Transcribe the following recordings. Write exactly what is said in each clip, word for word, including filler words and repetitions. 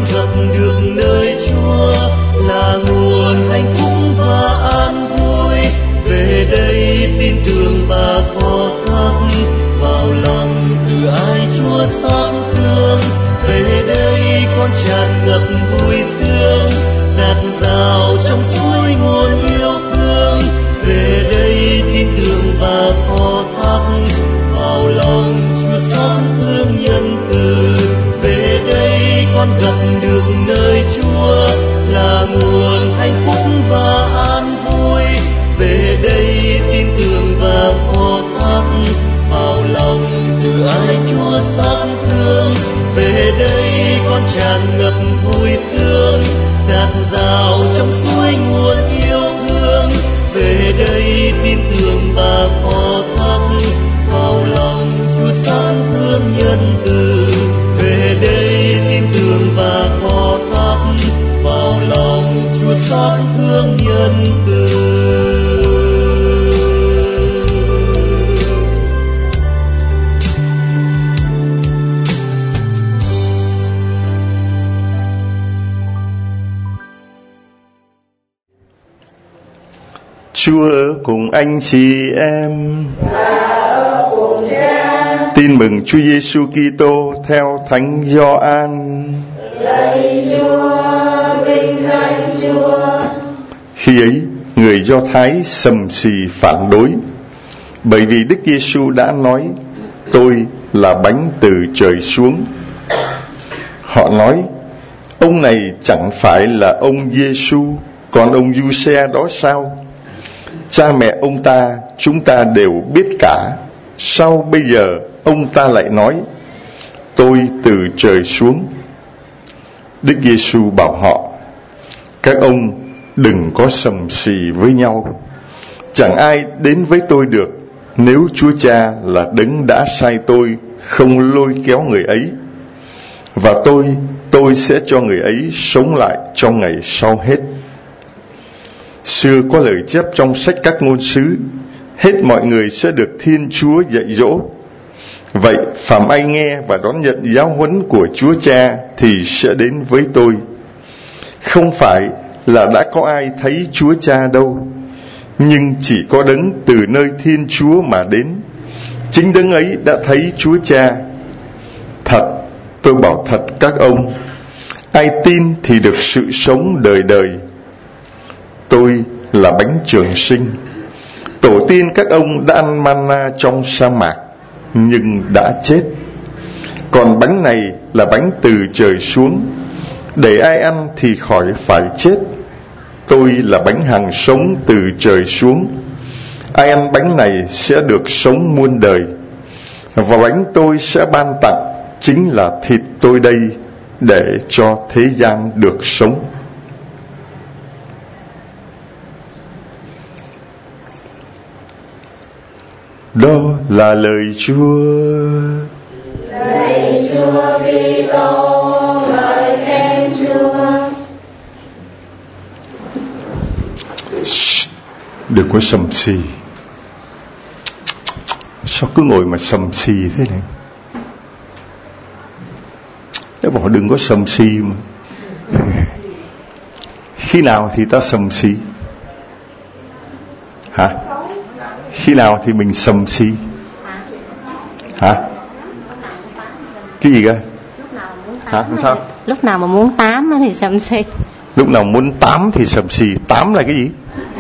con gặp được nơi Chúa là nguồn hạnh phúc và an vui. Về đây tin tưởng và phó thác vào lòng từ ai Chúa xót thương. Về đây con tràn ngập vui sướng, dạt dào trong suối nguồn yêu thương. Về đây tin tưởng và phó thác vào lòng Chúa xót thương nhân từ. Về đây con gặp được nơi Chúa là nguồn hạnh phúc và an vui. Về đây tin tưởng và phó thác vào lòng từ ai Chúa xót thương. Về đây con tràn ngập vui sướng, dạt dào trong suối nguồn yêu thương. Về đây tin tưởng và phó thác vào lòng Chúa xót thương nhân từ. Về đây tin tưởng và phó thác vào lòng Chúa xót thương nhân từ. Chúa ở cùng anh chị em. Ở cùng cha. Tin mừng Chúa Giêsu Kitô theo Thánh Gioan. Lạy Chúa, vinh danh Chúa. Khi ấy, người Do Thái sầm xì phản đối, bởi vì Đức Giêsu đã nói: "Tôi là bánh từ trời xuống." Họ nói: "Ông này chẳng phải là ông Giêsu, còn ông Giuse đó sao? Cha mẹ ông ta chúng ta đều biết cả. Sao bây giờ ông ta lại nói: Tôi từ trời xuống?" Đức Giêsu bảo họ: "Các ông đừng có sầm xì với nhau. Chẳng ai đến với tôi được nếu Chúa Cha là đấng đã sai tôi không lôi kéo người ấy. Và tôi, tôi sẽ cho người ấy sống lại trong ngày sau hết." Xưa có lời chép trong sách các ngôn sứ: "Hết mọi người sẽ được Thiên Chúa dạy dỗ. Vậy phàm ai nghe và đón nhận giáo huấn của Chúa Cha thì sẽ đến với tôi. Không phải là đã có ai thấy Chúa Cha đâu, nhưng chỉ có đấng từ nơi Thiên Chúa mà đến. Chính đấng ấy đã thấy Chúa Cha. Thật, tôi bảo thật các ông, ai tin thì được sự sống đời đời. Tôi là bánh trường sinh. Tổ tiên các ông đã ăn manna trong sa mạc, nhưng đã chết. Còn bánh này là bánh từ trời xuống, để ai ăn thì khỏi phải chết. Tôi là bánh hằng sống từ trời xuống. Ai ăn bánh này sẽ được sống muôn đời. Và bánh tôi sẽ ban tặng chính là thịt tôi đây, để cho thế gian được sống." Đó là lời Chúa. Lạy Chúa Kitô, ngợi khen Chúa. Đừng có sầm xì. Sao cứ ngồi mà sầm xì thế này? Nó bảo đừng có sầm xì mà. Khi nào thì ta sầm xì? Hả? Khi nào thì mình sầm xì? Hả? Cái gì cơ? Hả? Không sao? Lúc nào mà muốn tám thì sầm xì. Lúc nào muốn tám thì sầm xì. Tám là cái gì?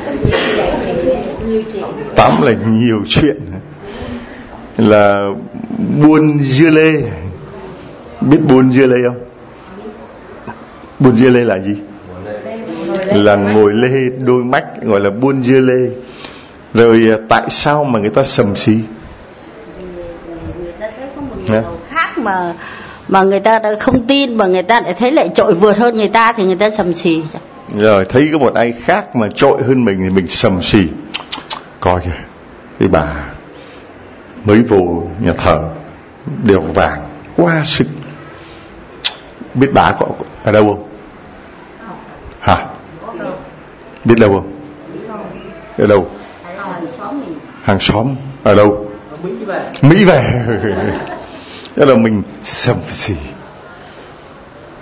Tám là nhiều chuyện. Là buôn dưa lê. Biết buôn dưa lê không? Buôn dưa lê là gì? Là ngồi lê đôi mắt, gọi là buôn dưa lê. Rồi tại sao mà người ta sầm xì? Người ta thấy có một điều khác mà mà người ta đã không tin, mà người ta lại thấy lại trội vượt hơn người ta thì người ta sầm xì. Rồi thấy có một ai khác mà trội hơn mình thì mình sầm xì. Coi kìa, cái bà mới vô nhà thờ đeo vàng quá sức. Biết bà có ở đâu không? Hả? Biết đâu không? Ở đâu? Hàng xóm. Ở đâu? Mỹ về. Mỹ về. Đó là mình sầm xì.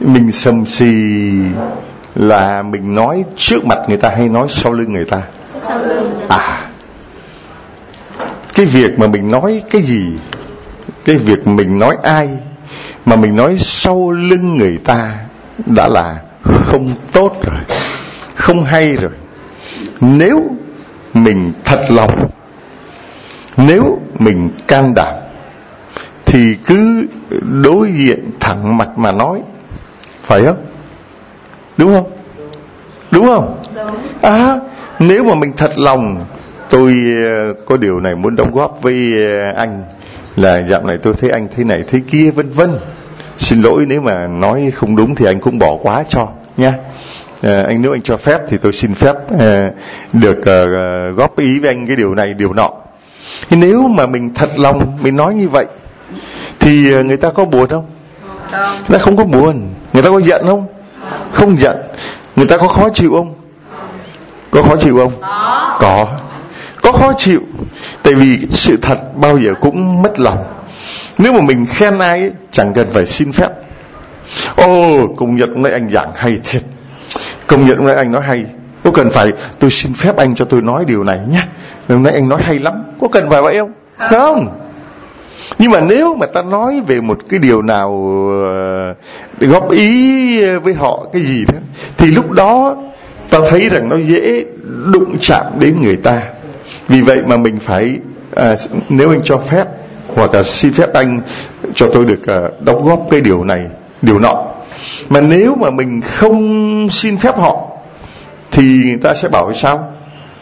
Mình sầm xì là mình nói trước mặt người ta hay nói sau lưng người ta? À, cái việc mà mình nói cái gì, cái việc mình nói ai mà mình nói sau lưng người ta đã là không tốt rồi, không hay rồi. Nếu mình thật lòng, nếu mình can đảm thì cứ đối diện thẳng mặt mà nói, phải không? Đúng không? Đúng không? À, nếu mà mình thật lòng, tôi có điều này muốn đóng góp với anh, là dạo này tôi thấy anh thế này thế kia vân vân, xin lỗi nếu mà nói không đúng thì anh cũng bỏ qua cho nha. À, anh nếu anh cho phép thì tôi xin phép à, được à, góp ý với anh cái điều này điều nọ. Thì nếu mà mình thật lòng mình nói như vậy thì người ta có buồn không? Người ta không có buồn. Người ta có giận không? Không giận. Người ta có khó chịu không? Có khó chịu không? Có. Có khó chịu. Tại vì sự thật bao giờ cũng mất lòng. Nếu mà mình khen ai ấy, chẳng cần phải xin phép. Ồ, công nhận hôm nay anh giảng hay thiệt, công nhận hôm nay anh nói hay, có cần phải tôi xin phép anh cho tôi nói điều này nhé, hôm nay anh nói hay lắm, có cần phải vậy không? Không. Nhưng mà nếu mà ta nói về một cái điều nào để góp ý với họ cái gì đó, thì lúc đó ta thấy rằng nó dễ đụng chạm đến người ta. Vì vậy mà mình phải à, nếu anh cho phép hoặc là xin phép anh cho tôi được à, đóng góp cái điều này điều nọ. Mà nếu mà mình không xin phép họ thì người ta sẽ bảo sao?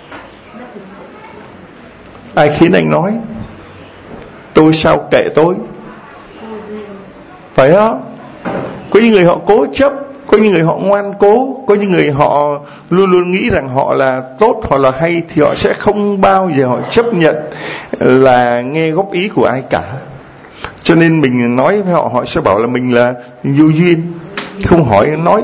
Ai khiến anh nói? Tôi sao kệ tôi? Phải không? Có những người họ cố chấp, có những người họ ngoan cố, có những người họ luôn luôn nghĩ rằng họ là tốt hoặc là hay, thì họ sẽ không bao giờ họ chấp nhận là nghe góp ý của ai cả. Cho nên mình nói với họ, họ sẽ bảo là mình là vô duyên, không hỏi nói.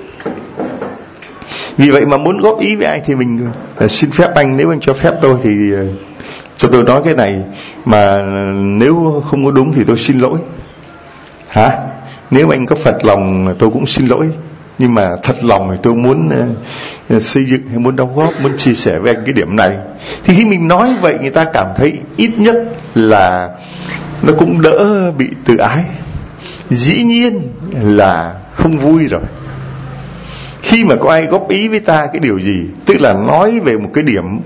Vì vậy mà muốn góp ý với ai thì mình xin phép anh, nếu anh cho phép tôi thì cho tôi nói cái này, mà nếu không có đúng thì tôi xin lỗi. Hả? Nếu anh có phật lòng tôi cũng xin lỗi, nhưng mà thật lòng thì tôi muốn uh, xây dựng hay muốn đóng góp, muốn chia sẻ với anh cái điểm này. Thì khi mình nói vậy, người ta cảm thấy ít nhất là nó cũng đỡ bị tự ái. Dĩ nhiên là không vui rồi. Khi mà có ai góp ý với ta cái điều gì, tức là nói về một cái điểm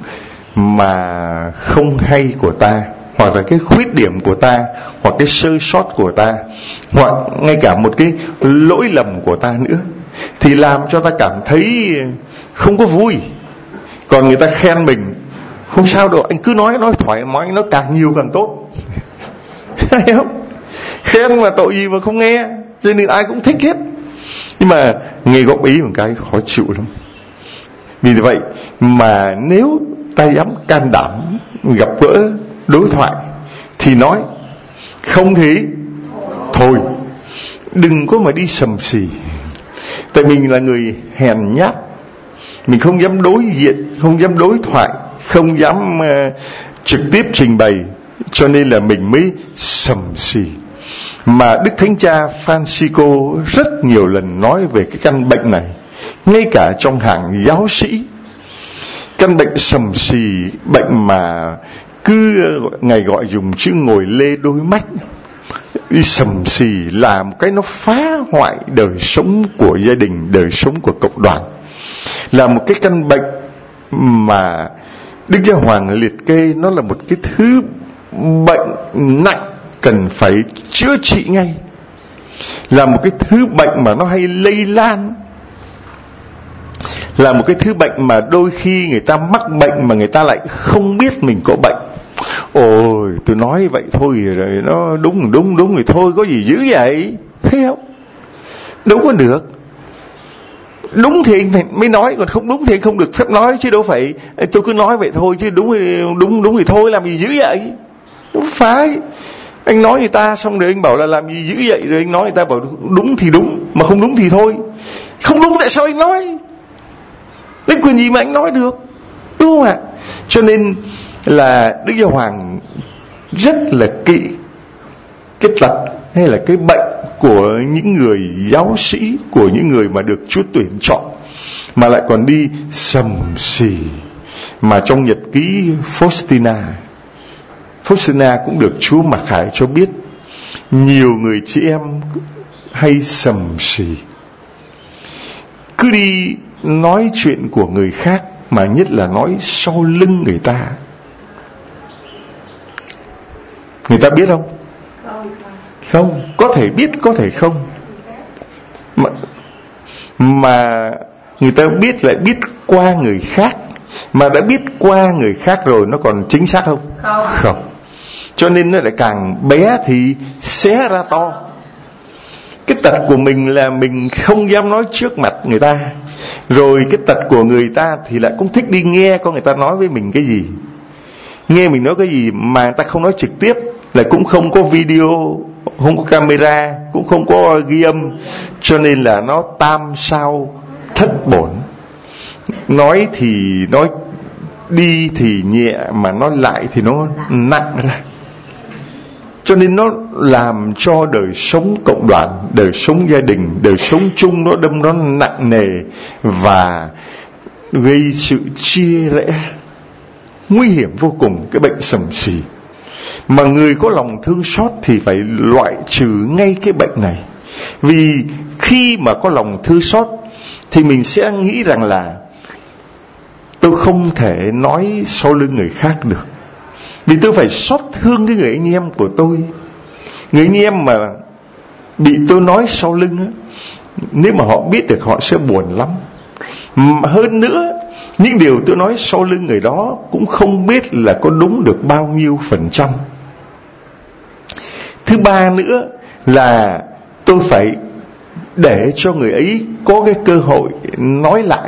mà không hay của ta, hoặc là cái khuyết điểm của ta, hoặc cái sơ sót của ta, hoặc ngay cả một cái lỗi lầm của ta nữa, thì làm cho ta cảm thấy không có vui. Còn người ta khen mình, không sao đâu, anh cứ nói, nói thoải mái, nó càng nhiều càng tốt. Thấy không? Khen mà tội gì mà không nghe, cho nên ai cũng thích hết. Nhưng mà nghe góp ý một cái khó chịu lắm. Vì vậy mà nếu ta dám can đảm gặp gỡ đối thoại thì nói, không thì thôi, đừng có mà đi sầm xì. Tại mình là người hèn nhát, mình không dám đối diện, không dám đối thoại, không dám uh, trực tiếp trình bày, cho nên là mình mới sầm xì. Mà Đức Thánh Cha Francisco rất nhiều lần nói về cái căn bệnh này, ngay cả trong hàng giáo sĩ. Căn bệnh sầm xì, bệnh mà cứ ngày gọi dùng chữ ngồi lê đôi mắt, đi sầm xì là một cái nó phá hoại đời sống của gia đình, đời sống của cộng đoàn. Là một cái căn bệnh mà Đức Giáo Hoàng liệt kê nó là một cái thứ bệnh nặng, cần phải chữa trị ngay. Là một cái thứ bệnh mà nó hay lây lan, là một cái thứ bệnh mà đôi khi người ta mắc bệnh mà người ta lại không biết mình có bệnh. Ôi, tôi nói vậy thôi rồi, nó đúng đúng đúng thì thôi, có gì dữ vậy? Thấy không? Đâu có được. Đúng thì anh mới nói, còn không đúng thì anh không được phép nói, chứ đâu phải tôi cứ nói vậy thôi, chứ đúng thì đúng đúng thì thôi, làm gì dữ vậy? Không phải. Anh nói người ta xong rồi anh bảo là làm gì dữ vậy, rồi anh nói người ta bảo đúng thì đúng, mà không đúng thì thôi. Không đúng tại sao anh nói? Lấy quyền gì mà anh nói được, đúng không ạ? Cho nên là Đức Giáo Hoàng rất là kỵ cái tật hay là cái bệnh của những người giáo sĩ, của những người mà được Chúa tuyển chọn, mà lại còn đi sầm xì. Mà trong nhật ký Faustina, Faustina cũng được Chúa Mặc Khải cho biết nhiều người chị em hay sầm xì, cứ đi nói chuyện của người khác, mà nhất là nói sau lưng người ta. Người ta biết không? Không, có thể biết, có thể không. Mà, mà người ta biết lại biết qua người khác. Mà đã biết qua người khác rồi, nó còn chính xác không? Không, không. Cho nên nó lại càng bé thì xé ra to. Cái tật của mình là mình không dám nói trước mặt người ta. Rồi cái tật của người ta thì lại cũng thích đi nghe con người ta nói với mình cái gì. Nghe mình nói cái gì mà người ta không nói trực tiếp, lại cũng không có video, không có camera, cũng không có ghi âm. Cho nên là nó tam sao thất bổn. Nói thì nói đi thì nhẹ, mà nói lại thì nó nặng ra. Cho nên nó làm cho đời sống cộng đoàn, đời sống gia đình, đời sống chung nó đâm nó nặng nề và gây sự chia rẽ, nguy hiểm vô cùng, cái bệnh sầm xì. Mà người có lòng thương xót thì phải loại trừ ngay cái bệnh này. Vì khi mà có lòng thương xót thì mình sẽ nghĩ rằng là tôi không thể nói sau lưng người khác được, vì tôi phải xót thương cái người anh em của tôi. Người anh em mà bị tôi nói sau lưng á, nếu mà họ biết được họ sẽ buồn lắm. Hơn nữa, những điều tôi nói sau lưng người đó cũng không biết là có đúng được bao nhiêu phần trăm. Thứ ba nữa là tôi phải để cho người ấy có cái cơ hội nói lại,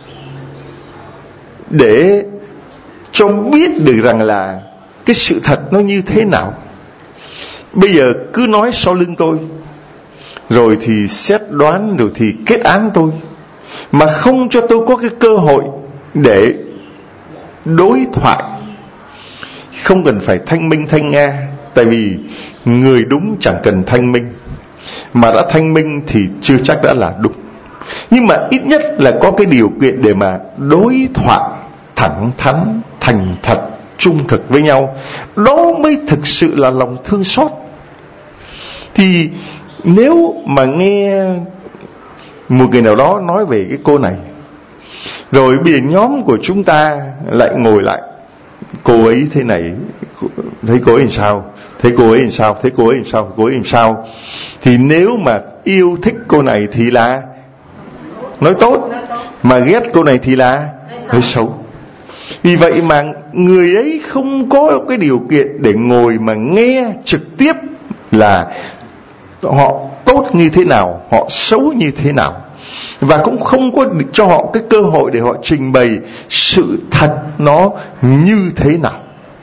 để cho biết được rằng là cái sự thật nó như thế nào. Bây giờ cứ nói sau lưng tôi, rồi thì xét đoán, rồi thì kết án tôi, mà không cho tôi có cái cơ hội để đối thoại. Không cần phải thanh minh thanh nga, tại vì người đúng chẳng cần thanh minh, mà đã thanh minh thì chưa chắc đã là đúng. Nhưng mà ít nhất là có cái điều kiện để mà đối thoại thẳng thắn, thành thật, trung thực với nhau. Đó mới thực sự là lòng thương xót. Thì nếu mà nghe một người nào đó nói về cái cô này, rồi bây giờ nhóm của chúng ta lại ngồi lại, cô ấy thế này, thấy cô ấy làm sao, thấy cô ấy làm sao, thấy cô ấy làm sao, cô ấy làm sao, thì nếu mà yêu thích cô này thì là nói tốt, mà ghét cô này thì là nói xấu. Vì vậy mà người ấy không có cái điều kiện để ngồi mà nghe trực tiếp là họ tốt như thế nào, họ xấu như thế nào, và cũng không có cho họ cái cơ hội để họ trình bày sự thật nó như thế nào.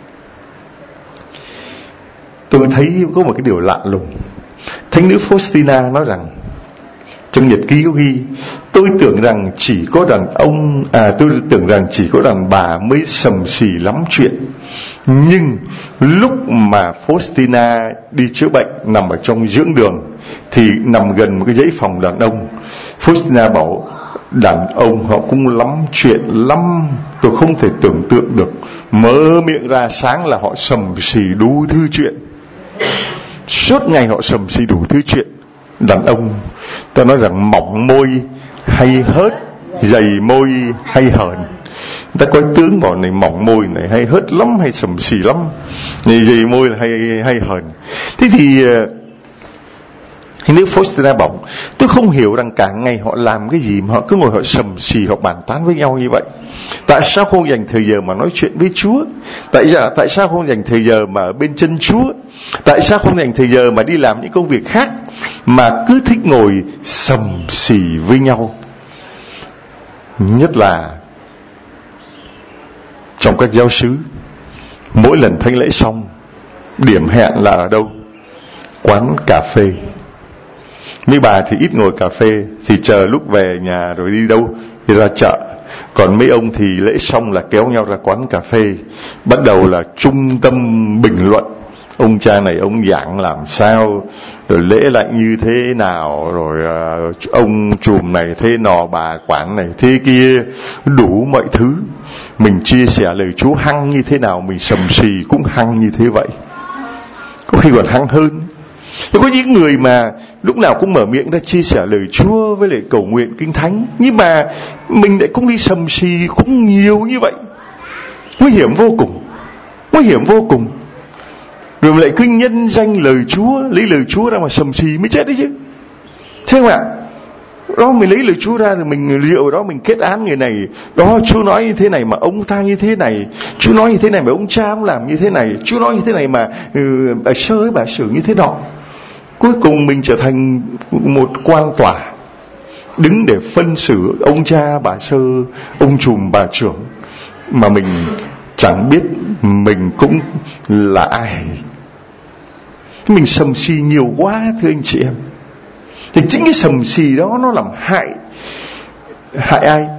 Tôi thấy có một cái điều lạ lùng. Thánh nữ Faustina nói rằng, trong nhật ký có ghi, tôi tưởng rằng chỉ có đàn ông, à tôi tưởng rằng chỉ có đàn bà mới sầm xì lắm chuyện. Nhưng lúc mà Faustina đi chữa bệnh, nằm ở trong dưỡng đường, thì nằm gần một cái dãy phòng đàn ông. Faustina bảo đàn ông họ cũng lắm chuyện lắm, tôi không thể tưởng tượng được. Mở miệng ra sáng là họ sầm xì đủ thứ chuyện, suốt ngày họ sầm xì đủ thứ chuyện. Đàn ông ta nói rằng mỏng môi hay hớt, dày môi hay hờn. Ta coi tướng bảo này mỏng môi này hay hớt lắm, hay sầm xì lắm, này dày môi là hay hay hờn. Thế thì nếu Faustina bảo tôi không hiểu rằng cả ngày họ làm cái gì mà họ cứ ngồi họ sầm xì, họ bàn tán với nhau như vậy. Tại sao không dành thời giờ mà nói chuyện với Chúa? Tại sao tại sao không dành thời giờ mà ở bên chân Chúa? Tại sao không dành thời giờ mà đi làm những công việc khác, mà cứ thích ngồi sầm xì với nhau? Nhất là trong các giáo xứ, mỗi lần thánh lễ xong, điểm hẹn là ở đâu? Quán cà phê. Mấy bà thì ít ngồi cà phê, thì chờ lúc về nhà rồi đi đâu? Đi ra chợ. Còn mấy ông thì lễ xong là kéo nhau ra quán cà phê, bắt đầu là trung tâm bình luận, ông cha này ông giảng làm sao, rồi lễ lạnh như thế nào, rồi uh, ông trùm này thế nọ, bà quản này thế kia, đủ mọi thứ. Mình chia sẻ lời Chúa hăng như thế nào, mình sầm xì cũng hăng như thế vậy, có khi còn hăng hơn. Có những người mà lúc nào cũng mở miệng ra chia sẻ lời Chúa với lại cầu nguyện kinh thánh, nhưng mà mình lại cũng đi sầm xì cũng nhiều như vậy. Nguy hiểm vô cùng, nguy hiểm vô cùng. Rồi lại cứ nhân danh lời Chúa, lấy lời Chúa ra mà sầm xì mới chết đấy chứ. Thế không ạ? Đó, mình lấy lời Chúa ra rồi mình liệu đó mình kết án người này. Đó, Chúa nói như thế này mà ông ta như thế này, Chúa nói như thế này mà ông cha ông làm như thế này, Chúa nói như thế này mà ừ, bà sơ ấy bà xử như thế nọ. Cuối cùng mình trở thành một quan tòa, đứng để phân xử ông cha bà sơ, ông trùm bà trưởng, mà mình chẳng biết mình cũng là ai. Mình sầm xì nhiều quá thưa anh chị em. Thì chính cái sầm xì đó nó làm hại hại ai?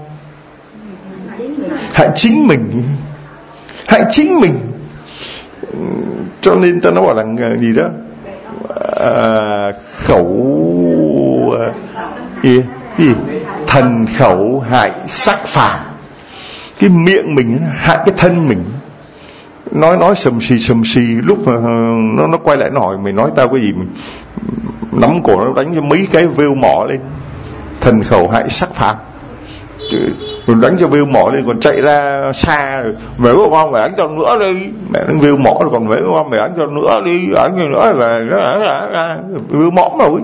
Hại chính mình, hại chính mình. Cho nên ta nói bảo là gì đó, à, khẩu à, gì, gì thần khẩu hại sắc phàm. Cái miệng mình hại cái thân mình, nói nói sầm xì sầm xì, lúc mà nó nó quay lại nó hỏi mày nói tao cái gì, mình nắm cổ nó đánh cho mấy cái vêu mỏ lên. Thần khẩu hại sắc phàm, rồi đánh cho vêu mỏ lên còn chạy ra xa rồi. Mẹ có con mày đánh cho nữa đi, mẹ đánh vêu mỏ rồi còn mẹ có con mày đánh cho nữa đi, đánh cho nữa là nó vêu mỏ rồi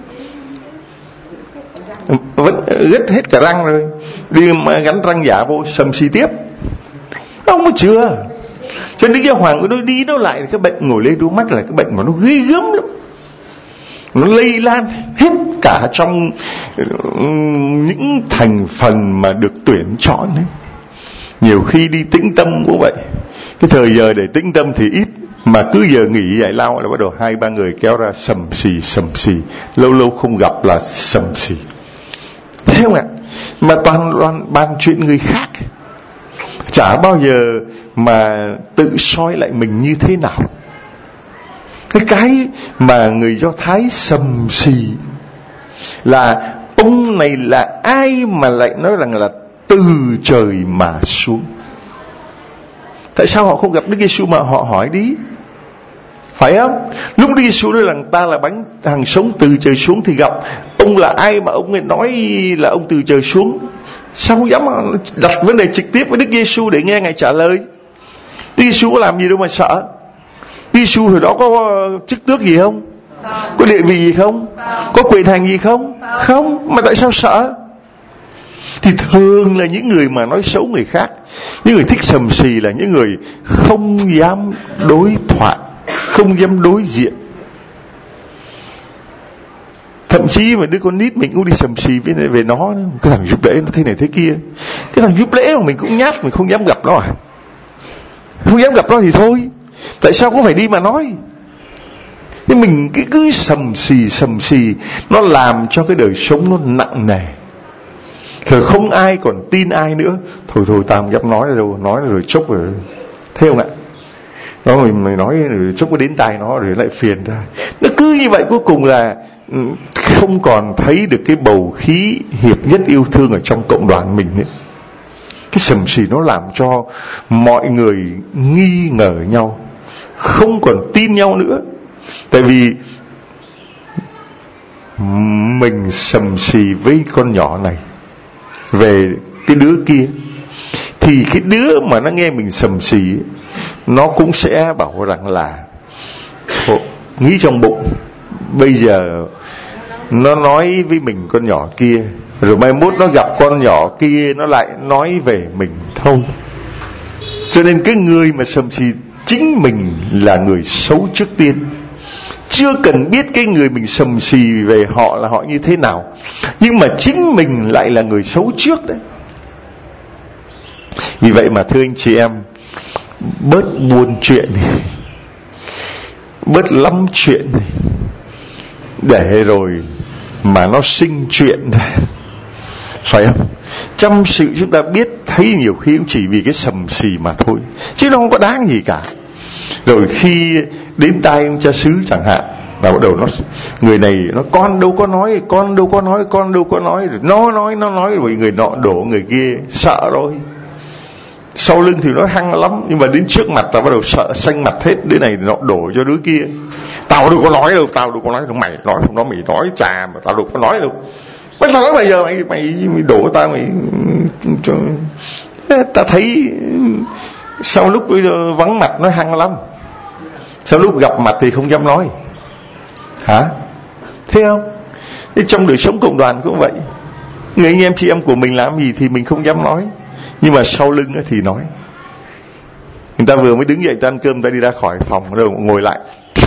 vẫn gứt hết cả răng rồi, đi mà gắn răng giả vô sầm xì tiếp. Ông mới chưa. Cho nên cái Hoàng nó đi nó lại cái bệnh ngồi lên đuôi mắt là cái bệnh mà nó ghê gớm lắm, nó lây lan hết cả trong những thành phần mà được tuyển chọn ấy. Nhiều khi đi tĩnh tâm cũng vậy, cái thời giờ để tĩnh tâm thì ít, mà cứ giờ nghỉ giải lao là bắt đầu hai ba người kéo ra sầm xì sầm xì, lâu lâu không gặp là sầm xì. Thế không ạ? Mà toàn toàn bàn chuyện người khác, chả bao giờ mà tự soi lại mình như thế nào. Cái cái mà người Do Thái sầm xì là ông này là ai mà lại nói rằng là từ trời mà xuống. Tại sao họ không gặp Đức Giêsu mà họ hỏi đi? Phải không? Lúc Đức Giêsu nói rằng ta là bánh hàng sống từ trời xuống thì gặp ông là ai mà ông ấy nói là ông từ trời xuống? Sao không dám đặt vấn đề trực tiếp với Đức Giêsu để nghe Ngài trả lời? Đức Giêsu có làm gì đâu mà sợ? Đức Giêsu hồi đó có chức tước gì không? Có địa vị gì không? Có quyền hành gì không? Không. Mà tại sao sợ? Thì thường là những người mà nói xấu người khác, những người thích sầm xì là những người không dám đối thoại, không dám đối diện. Thậm chí mà đứa con nít mình cũng đi sầm xì với về nó, cái thằng giúp lễ nó thế này thế kia. Cái thằng giúp lễ mà mình cũng nhát, mình không dám gặp nó à? Không dám gặp nó thì thôi, tại sao cũng phải đi mà nói? Nhưng mình cứ, cứ sầm xì sầm xì, nó làm cho cái đời sống nó nặng nề. Rồi không ai còn tin ai nữa. Thôi thôi tao không dám nói đâu, nói rồi chốc rồi. Thấy không ạ? Nó mình, mình nói rồi chốc có đến tai nó rồi lại phiền ra. Nó cứ như vậy, cuối cùng là không còn thấy được cái bầu khí hiệp nhất yêu thương ở trong cộng đoàn mình nữa. Cái sầm xì nó làm cho mọi người nghi ngờ nhau, không còn tin nhau nữa. Tại vì mình sầm xì với con nhỏ này về cái đứa kia, thì cái đứa mà nó nghe mình sầm xì, nó cũng sẽ bảo rằng là nghĩ trong bụng, bây giờ nó nói với mình con nhỏ kia, rồi mai mốt nó gặp con nhỏ kia nó lại nói về mình thôi. Cho nên cái người mà sầm xì chính mình là người xấu trước tiên. Chưa cần biết cái người mình sầm xì về họ là họ như thế nào, nhưng mà chính mình lại là người xấu trước đấy. Vì vậy mà thưa anh chị em, bớt buôn chuyện này, bớt lắm chuyện này, để rồi mà nó sinh chuyện ra, phải không? Trong sự chúng ta biết thấy nhiều khi cũng chỉ vì cái sầm xì mà thôi, chứ nó không có đáng gì cả. Rồi khi đến tai ông cha xứ chẳng hạn, và bắt đầu nó người này nó con đâu có nói, con đâu có nói, con đâu có nói, rồi nó nói nó nói rồi người nọ đổ người kia, sợ rồi. Sau lưng thì nó hăng lắm, nhưng mà đến trước mặt là bắt đầu sợ xanh mặt hết, đứa này nọ đổ cho đứa kia. Tao đâu có nói đâu, tao đâu có nói đâu, mày nói không đó, mày nói trà mà tao đâu có nói đâu. Bây giờ bây giờ mày mày, mày đổ tao mày cho... Ta thấy sau lúc bây giờ vắng mặt nó hăng lắm, sau lúc gặp mặt thì không dám nói. Hả? Thấy không? Thế trong đời sống cộng đoàn cũng vậy. Người anh em chị em của mình làm gì thì mình không dám nói, nhưng mà sau lưng thì nói. Người ta vừa mới đứng dậy ta ăn cơm, ta đi ra khỏi phòng rồi ngồi lại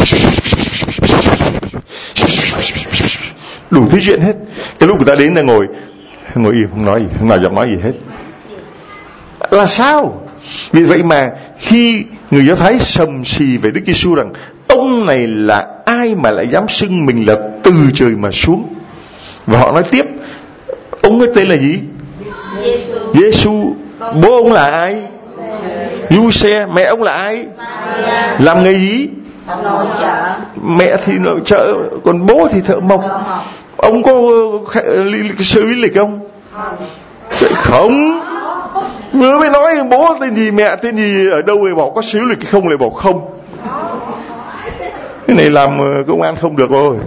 đủ thứ chuyện hết. Cái lúc người ta đến ta ngồi ngồi im không nói gì, không nào dám nói gì hết. Là sao? Vì vậy mà khi người Do Thái sầm xì về Đức Giêsu rằng ông này là ai mà lại dám xưng mình là từ trời mà xuống, và họ nói tiếp ông ấy tên là gì? Giêsu. Bố ông là ai? Giuse. Mẹ ông là ai? Làm nghề gì? Mẹ thì nội trợ, còn bố thì thợ mộc. Ông có sự lý lịch không? Không. Vừa mới nói bố tên gì, mẹ tên gì, ở đâu rồi bảo có xíu lịch không, lại bảo không. Cái này làm công an không được rồi.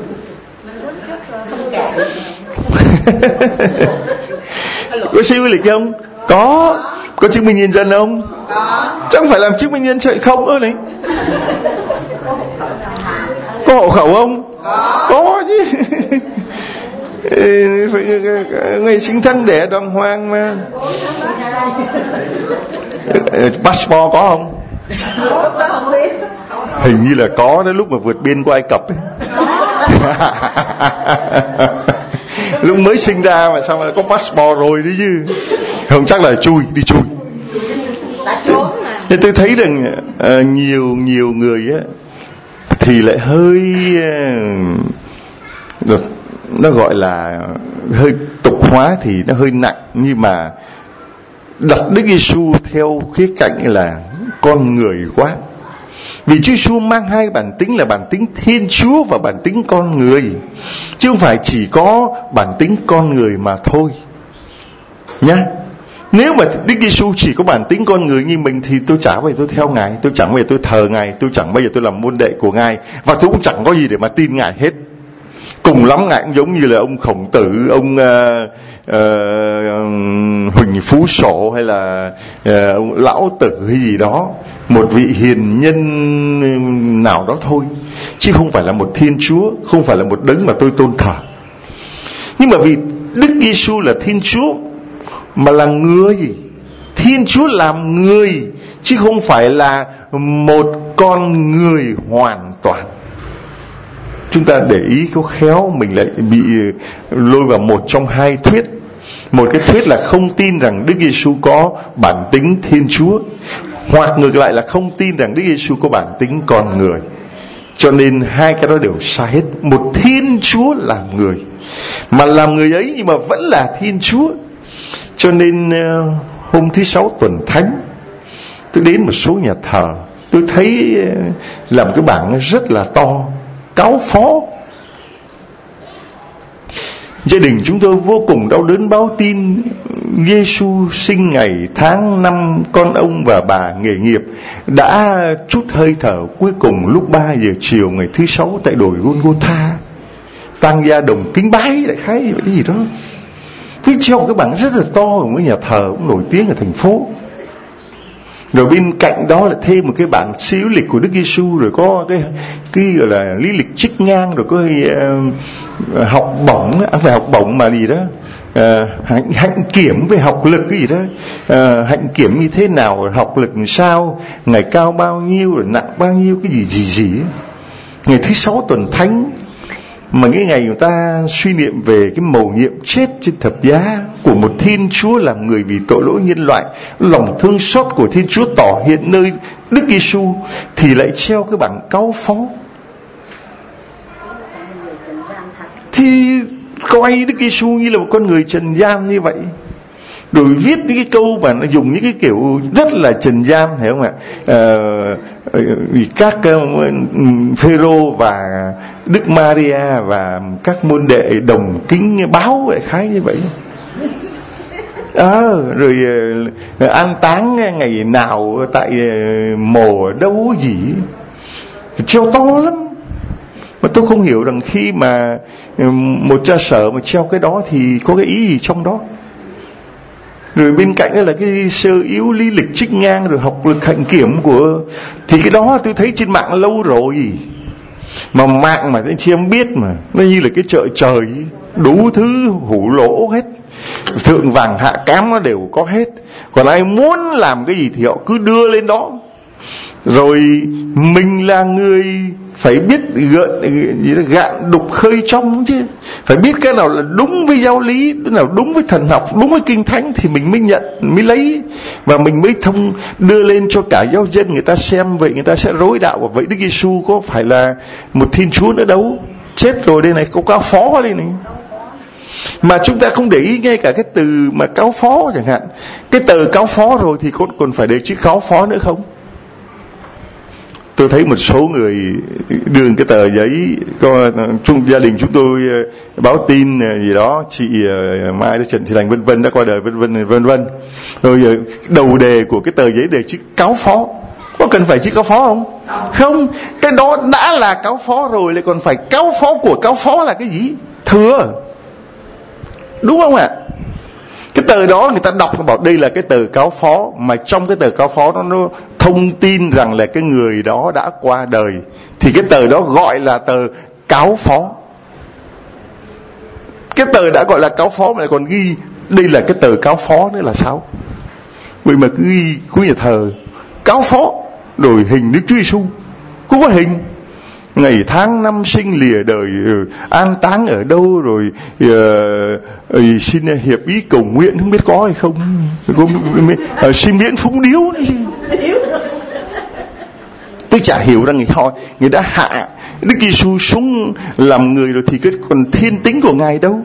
Có xíu lịch không? Có. Có chứng minh nhân dân không? Có. Chẳng phải làm chứng minh nhân dân không ơ này. Có hộ khẩu không? Có. Có chứ. Phải ngày sinh tháng đẻ đàng hoàng mà. Passport có không? Hình như là có đấy, lúc mà vượt biên qua Ai Cập ấy. Lúc mới sinh ra mà sao mà có passport rồi đấy chứ. Không, chắc là chui, đi chui. Thế tôi thấy rằng uh, nhiều nhiều người á thì lại hơi uh, nó gọi là hơi tục hóa thì nó hơi nặng, nhưng mà đặt Đức Giêsu theo khía cạnh là con người quá. Vì Chúa Giêsu mang hai bản tính là bản tính Thiên Chúa và bản tính con người, chứ không phải chỉ có bản tính con người mà thôi nhá. Nếu mà Đức Giêsu chỉ có bản tính con người như mình thì tôi chả bao giờ tôi theo Ngài, tôi chẳng bao giờ tôi thờ Ngài, tôi chẳng bao giờ tôi làm môn đệ của Ngài, và tôi cũng chẳng có gì để mà tin Ngài hết. Cùng lắm Ngài cũng giống như là ông Khổng Tử, ông uh, uh, Huỳnh Phú Sổ, hay là uh, ông Lão Tử hay gì đó, một vị hiền nhân nào đó thôi, chứ không phải là một Thiên Chúa, không phải là một đấng mà tôi tôn thờ. Nhưng mà vì Đức Giêsu là Thiên Chúa mà là người, Thiên Chúa làm người, chứ không phải là một con người hoàn toàn. Chúng ta để ý có khéo mình lại bị lôi vào một trong hai thuyết. Một cái thuyết là không tin rằng Đức Giêsu có bản tính Thiên Chúa, hoặc ngược lại là không tin rằng Đức Giêsu có bản tính con người. Cho nên hai cái đó đều sai hết. Một Thiên Chúa làm người, mà làm người ấy nhưng mà vẫn là Thiên Chúa. Cho nên uh, hôm thứ sáu tuần thánh, tôi đến một số nhà thờ, tôi thấy uh, làm cái bảng rất là to, cáo phó. Gia đình chúng tôi vô cùng đau đớn báo tin Giêsu sinh ngày tháng năm con ông và bà nghề nghiệp đã trút hơi thở cuối cùng lúc ba giờ chiều ngày thứ sáu tại đồi Golgotha. Tang gia đồng kính bái đại khái vậy gì đó. Thế treo cái bảng rất là to ở một nhà thờ cũng nổi tiếng ở thành phố. Rồi bên cạnh đó là thêm một cái bản xí lịch của Đức Giêsu, rồi có cái cái gọi là lý lịch trích ngang, rồi có uh, học bổng, không phải học bổng mà gì đó, uh, hạnh, hạnh kiểm về học lực cái gì đó, uh, hạnh kiểm như thế nào, rồi học lực sao, ngày cao bao nhiêu, rồi nặng bao nhiêu, cái gì gì gì ấy. Ngày thứ sáu tuần thánh, mà cái ngày người ta suy niệm về cái mầu nhiệm chết trên thập giá của một Thiên Chúa làm người vì tội lỗi nhân loại, lòng thương xót của Thiên Chúa tỏ hiện nơi Đức Giêsu, thì lại treo cái bảng cáo phó. Thì coi Đức Giêsu như là một con người trần gian như vậy, rồi viết những cái câu mà nó dùng những cái kiểu rất là trần gian, hiểu không ạ? À, các Phêrô và Đức Maria và các môn đệ đồng kính báo đại khái như vậy. À, rồi an táng ngày nào tại mồ ở đâu gì, treo to lắm. Mà tôi không hiểu rằng khi mà một cha sở mà treo cái đó thì có cái ý gì trong đó. Rồi bên cạnh đó là cái sơ yếu lý lịch trích ngang, rồi học lực hạnh kiểm của, thì cái đó tôi thấy trên mạng lâu rồi. Mà mạng mà anh chị em biết mà, nó như là cái chợ trời, đủ thứ hủ lỗ hết, thượng vàng hạ cám nó đều có hết. Còn ai muốn làm cái gì thì họ cứ đưa lên đó. Rồi mình là người phải biết gợn gì đó, gạn đục khơi trong chứ, phải biết cái nào là đúng với giáo lý, cái nào đúng với thần học, đúng với kinh thánh thì mình mới nhận, mới lấy, và mình mới thông đưa lên cho cả giáo dân người ta xem. Vậy người ta sẽ rối đạo. Và vậy Đức Giêsu có phải là một Thiên Chúa nữa đâu, chết rồi đây này, có cáo phó đây này. Mà chúng ta không để ý ngay cả cái từ mà cáo phó chẳng hạn. Cái tờ cáo phó rồi thì còn còn phải để chữ cáo phó nữa không? Tôi thấy một số người đưa cái tờ giấy, có chung gia đình chúng tôi báo tin gì đó, chị Mai Trần Thị Lành vân vân đã qua đời vân vân vân vân. Rồi đầu đề của cái tờ giấy đề chữ cáo phó. Có cần phải chữ cáo phó không? Không, cái đó đã là cáo phó rồi, lại còn phải cáo phó của cáo phó là cái gì? Thừa. Đúng không ạ? Cái tờ đó người ta đọc, nó bảo đây là cái tờ cáo phó, mà trong cái tờ cáo phó đó nó thông tin rằng là cái người đó đã qua đời, thì cái tờ đó gọi là tờ cáo phó. Cái tờ đã gọi là cáo phó mà lại còn ghi đây là cái tờ cáo phó nữa là sao? Vậy mà cứ ghi cuối nhà thờ cáo phó, rồi hình Đức Chúa Giêsu cũng có hình, ngày tháng năm sinh lìa đời, an táng ở đâu, rồi uh, uh, xin hiệp ý cầu nguyện, không biết có hay không, uh, xin miễn phúng điếu nữa chứ. Tôi chả hiểu rằng người họ người đã hạ Đức Giêsu xuống làm người rồi thì cái còn thiên tính của Ngài đâu?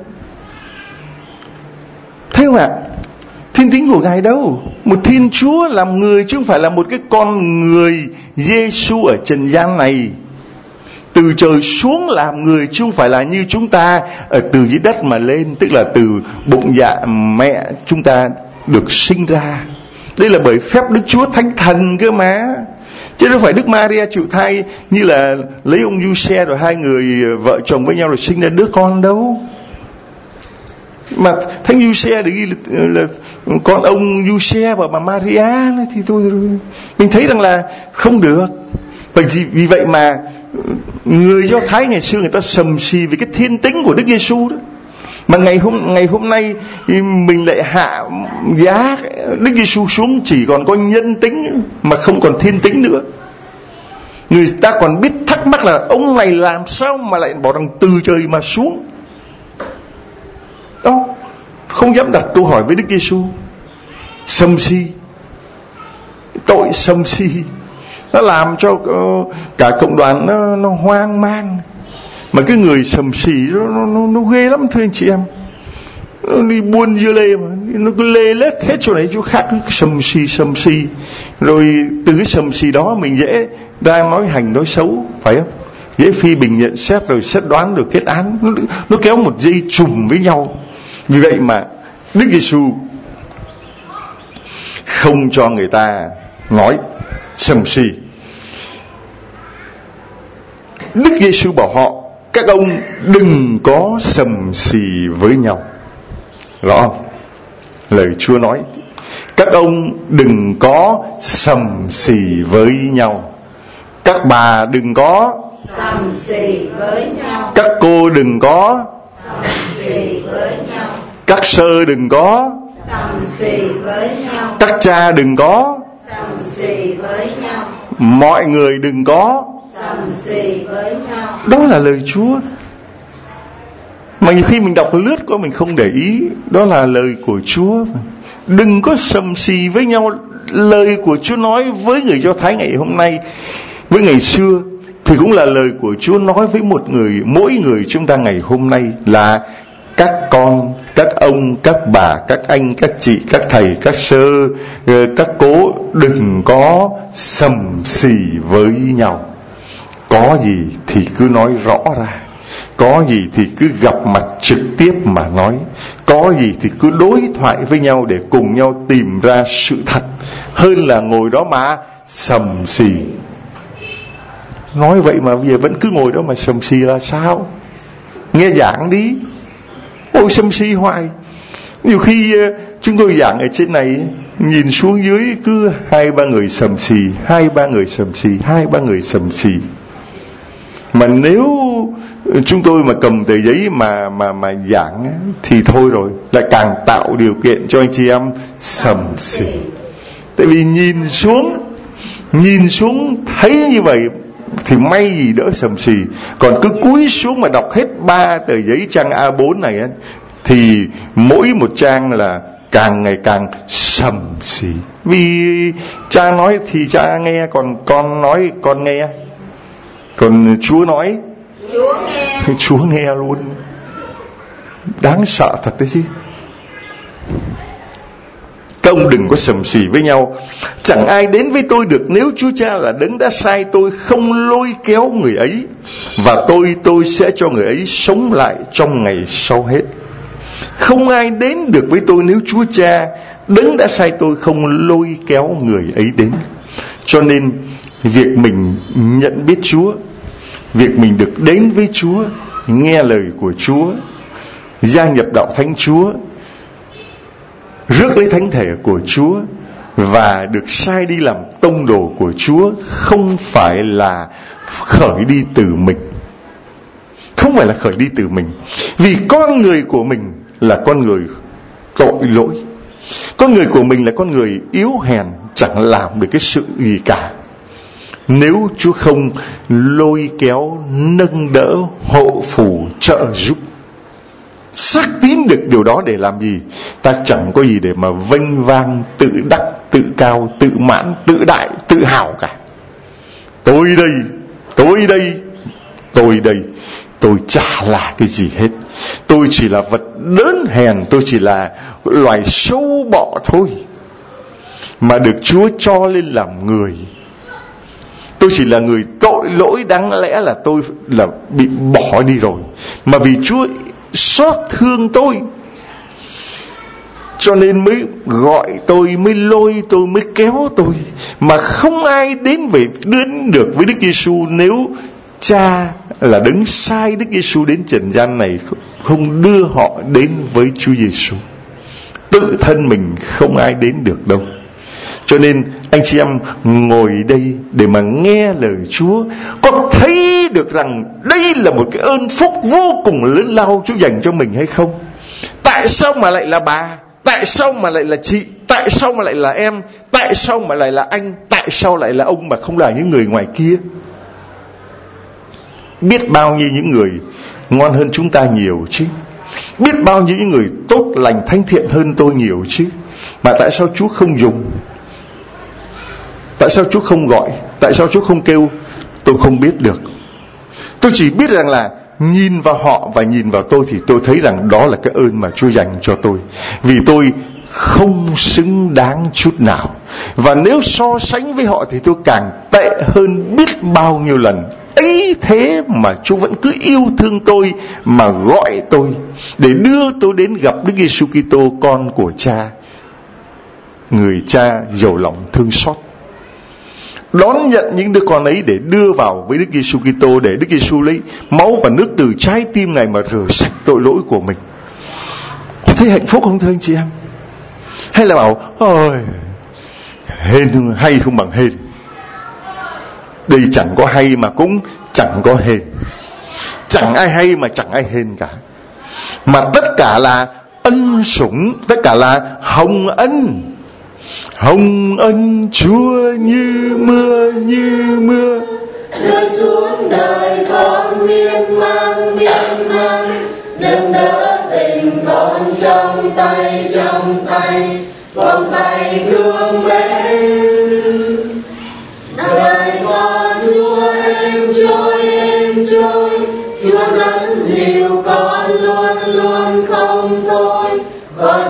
Thấy không ạ? Thiên tính của Ngài đâu? Một Thiên Chúa làm người chứ không phải là một cái con người Giêsu ở trần gian này. Từ trời xuống làm người chứ không phải là như chúng ta ở từ dưới đất mà lên, tức là từ bụng dạ mẹ chúng ta được sinh ra. Đây là bởi phép Đức Chúa Thánh Thần cơ mà, chứ đâu phải Đức Maria chịu thai như là lấy ông Giuse rồi hai người vợ chồng với nhau rồi sinh ra đứa con đâu. Mà Thánh Giuse được ghi là, là con ông Giuse và bà Maria thì tôi mình thấy rằng là không được. Bởi vì, vì vậy mà người Do Thái ngày xưa người ta sầm xì về cái thiên tính của Đức Giêsu đó. Mà ngày hôm ngày hôm nay mình lại hạ giá Đức Giêsu xuống chỉ còn có nhân tính mà không còn thiên tính nữa. Người ta còn biết thắc mắc là ông này làm sao mà lại bảo rằng từ trời mà xuống. Đó, không dám đặt câu hỏi với Đức Giêsu. Sầm xì, tội sầm xì, nó làm cho cả cộng đoàn nó, nó hoang mang. Mà cái người sầm xì nó, nó, nó ghê lắm thưa anh chị em. Nó đi buôn dưa lê mà nó cứ lê lết hết chỗ này chỗ khác, cứ sầm xì sầm xì. Rồi từ cái sầm xì đó mình dễ ra nói hành nói xấu, phải không? Dễ phê bình nhận xét rồi xét đoán rồi kết án. Nó, nó kéo một dây trùm với nhau. Vì vậy mà Đức Giêsu không cho người ta nói sầm xì. Đức Giêsu bảo họ các ông đừng có sầm xì với nhau. Rõ không? Lời Chúa nói các ông đừng có sầm xì với nhau. Các bà đừng có sầm xì với nhau. Các cô đừng có sầm xì với nhau. Các sơ đừng có sầm xì với nhau. Các cha đừng có sầm xì với nhau. Mọi người đừng có sầm xì với nhau. Đó là lời Chúa. Mà nhiều khi mình đọc lướt qua mình không để ý, đó là lời của Chúa. Đừng có sầm xì với nhau. Lời của Chúa nói với người Do Thái ngày hôm nay, với ngày xưa, thì cũng là lời của Chúa nói với một người, mỗi người chúng ta ngày hôm nay là các con, các ông, các bà, các anh, các chị, các thầy, các sơ, các cố đừng có sầm xì với nhau. Có gì thì cứ nói rõ ra, có gì thì cứ gặp mặt trực tiếp mà nói, có gì thì cứ đối thoại với nhau để cùng nhau tìm ra sự thật, hơn là ngồi đó mà sầm xì. Nói vậy mà bây giờ vẫn cứ ngồi đó mà sầm xì là sao? Nghe giảng đi. Ôi sầm xì hoài. Nhiều khi chúng tôi giảng ở trên này, nhìn xuống dưới cứ hai ba người sầm xì, hai ba người sầm xì, hai ba người sầm xì. Mà nếu chúng tôi mà cầm tờ giấy mà mà mà giảng thì thôi rồi, lại càng tạo điều kiện cho anh chị em sầm xì. Tại vì nhìn xuống, nhìn xuống thấy như vậy thì may gì đỡ sầm xì. Còn cứ cúi xuống mà đọc hết ba tờ giấy trang A bốn này ấy, thì mỗi một trang là càng ngày càng sầm xì. Vì cha nói thì cha nghe, còn con nói con nghe, còn Chúa nói Chúa nghe, Chúa nghe luôn. Đáng sợ thật đấy chứ. Các ông đừng có sầm xì với nhau. Chẳng ai đến với tôi được nếu Chúa Cha là đấng đã sai tôi không lôi kéo người ấy, và tôi tôi sẽ cho người ấy sống lại trong ngày sau hết. Không ai đến được với tôi nếu Chúa Cha đấng đã sai tôi không lôi kéo người ấy đến. Cho nên việc mình nhận biết Chúa, việc mình được đến với Chúa, nghe lời của Chúa, gia nhập đạo Thánh Chúa, rước lấy thánh thể của Chúa và được sai đi làm tông đồ của Chúa, không phải là khởi đi từ mình. Không phải là khởi đi từ mình. Vì con người của mình là con người tội lỗi. Con người của mình là con người yếu hèn, chẳng làm được cái sự gì cả, nếu Chúa không lôi kéo, nâng đỡ, hộ phù, trợ giúp. Xác tín được điều đó để làm gì? Ta chẳng có gì để mà vênh vang, tự đắc, tự cao, tự mãn, tự đại, tự hào cả. Tôi đây, tôi đây, tôi đây, tôi chả là cái gì hết. Tôi chỉ là vật đớn hèn, tôi chỉ là loài sâu bọ thôi, mà được Chúa cho lên làm người. Tôi chỉ là người tội lỗi, đáng lẽ là tôi là bị bỏ đi rồi, mà vì Chúa xót thương tôi, cho nên mới gọi tôi, mới lôi tôi, mới kéo tôi. Mà không ai đến về đến được với Đức Giêsu nếu Cha là đấng sai Đức Giêsu đến trần gian này không đưa họ đến với Chúa Giêsu. Tự thân mình không ai đến được đâu. Cho nên anh chị em ngồi đây để mà nghe lời Chúa, có thấy được rằng đây là một cái ơn phúc vô cùng lớn lao Chúa dành cho mình hay không? Tại sao mà lại là bà? Tại sao mà lại là chị? Tại sao mà lại là em? Tại sao mà lại là anh? Tại sao lại là ông mà không là những người ngoài kia? Biết bao nhiêu những người ngon hơn chúng ta nhiều chứ, biết bao nhiêu những người tốt lành thánh thiện hơn tôi nhiều chứ, mà tại sao Chúa không dùng? Tại sao Chúa không gọi? Tại sao Chúa không kêu? Tôi không biết được. Tôi chỉ biết rằng là nhìn vào họ và nhìn vào tôi thì tôi thấy rằng đó là cái ơn mà Chúa dành cho tôi. Vì tôi không xứng đáng chút nào, và nếu so sánh với họ thì tôi càng tệ hơn biết bao nhiêu lần. Ấy thế mà Chúa vẫn cứ yêu thương tôi mà gọi tôi để đưa tôi đến gặp Đức Giêsu Kitô, con của Cha, người Cha giàu lòng thương xót. Đón nhận những đứa con ấy để đưa vào với Đức Giêsu Kitô, để Đức Giêsu lấy máu và nước từ trái tim Ngài mà rửa sạch tội lỗi của mình. Có thấy hạnh phúc không thưa anh chị em? Hay là bảo ôi hên hay không bằng hên? Đây chẳng có hay mà cũng chẳng có hên. Chẳng ai hay mà chẳng ai hên cả, mà tất cả là ân sủng, tất cả là hồng ân. Hồng ân Chúa như mưa, như mưa rơi xuống đời con miên man miên man, nâng đỡ tình con trong tay, trong tay, vòng tay thương mến. Đời con Chúa êm trôi, êm trôi, Chúa dẫn dìu con luôn luôn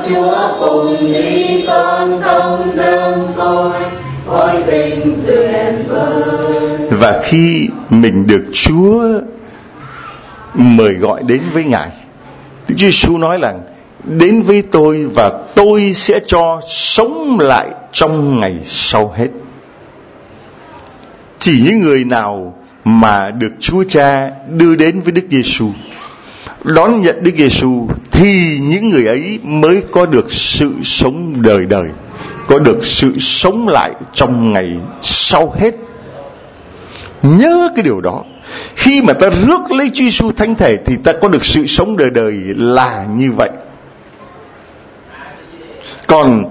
Chúa cùng đi con không đơn côi, ôi tình tuyệt vời. Và khi mình được Chúa mời gọi đến với Ngài, Đức Chúa Giêsu nói là đến với tôi và tôi sẽ cho sống lại trong ngày sau hết. Chỉ những người nào mà được Chúa Cha đưa đến với Đức Giêsu, đón nhận Đức Giêsu, thì những người ấy mới có được sự sống đời đời, có được sự sống lại trong ngày sau hết. Nhớ cái điều đó. Khi mà ta rước lấy Chúa Giêsu thánh thể thì ta có được sự sống đời đời là như vậy. Còn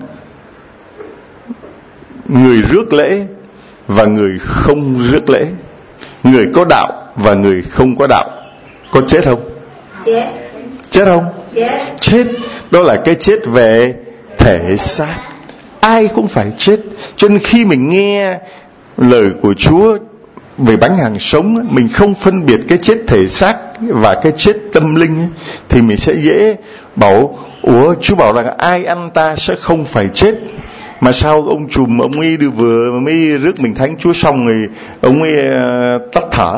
người rước lễ và người không rước lễ, người có đạo và người không có đạo, có chết không? Chết. Chết không? Chết. Chết. Đó là cái chết về thể xác. Ai cũng phải chết. Cho nên khi mình nghe lời của Chúa về bánh hàng sống, mình không phân biệt cái chết thể xác và cái chết tâm linh, thì mình sẽ dễ bảo, ủa Chúa bảo rằng ai ăn ta sẽ không phải chết, mà sao ông trùm ông ấy đưa vừa mới rước mình thánh Chúa xong rồi ông ấy uh, tắt thở,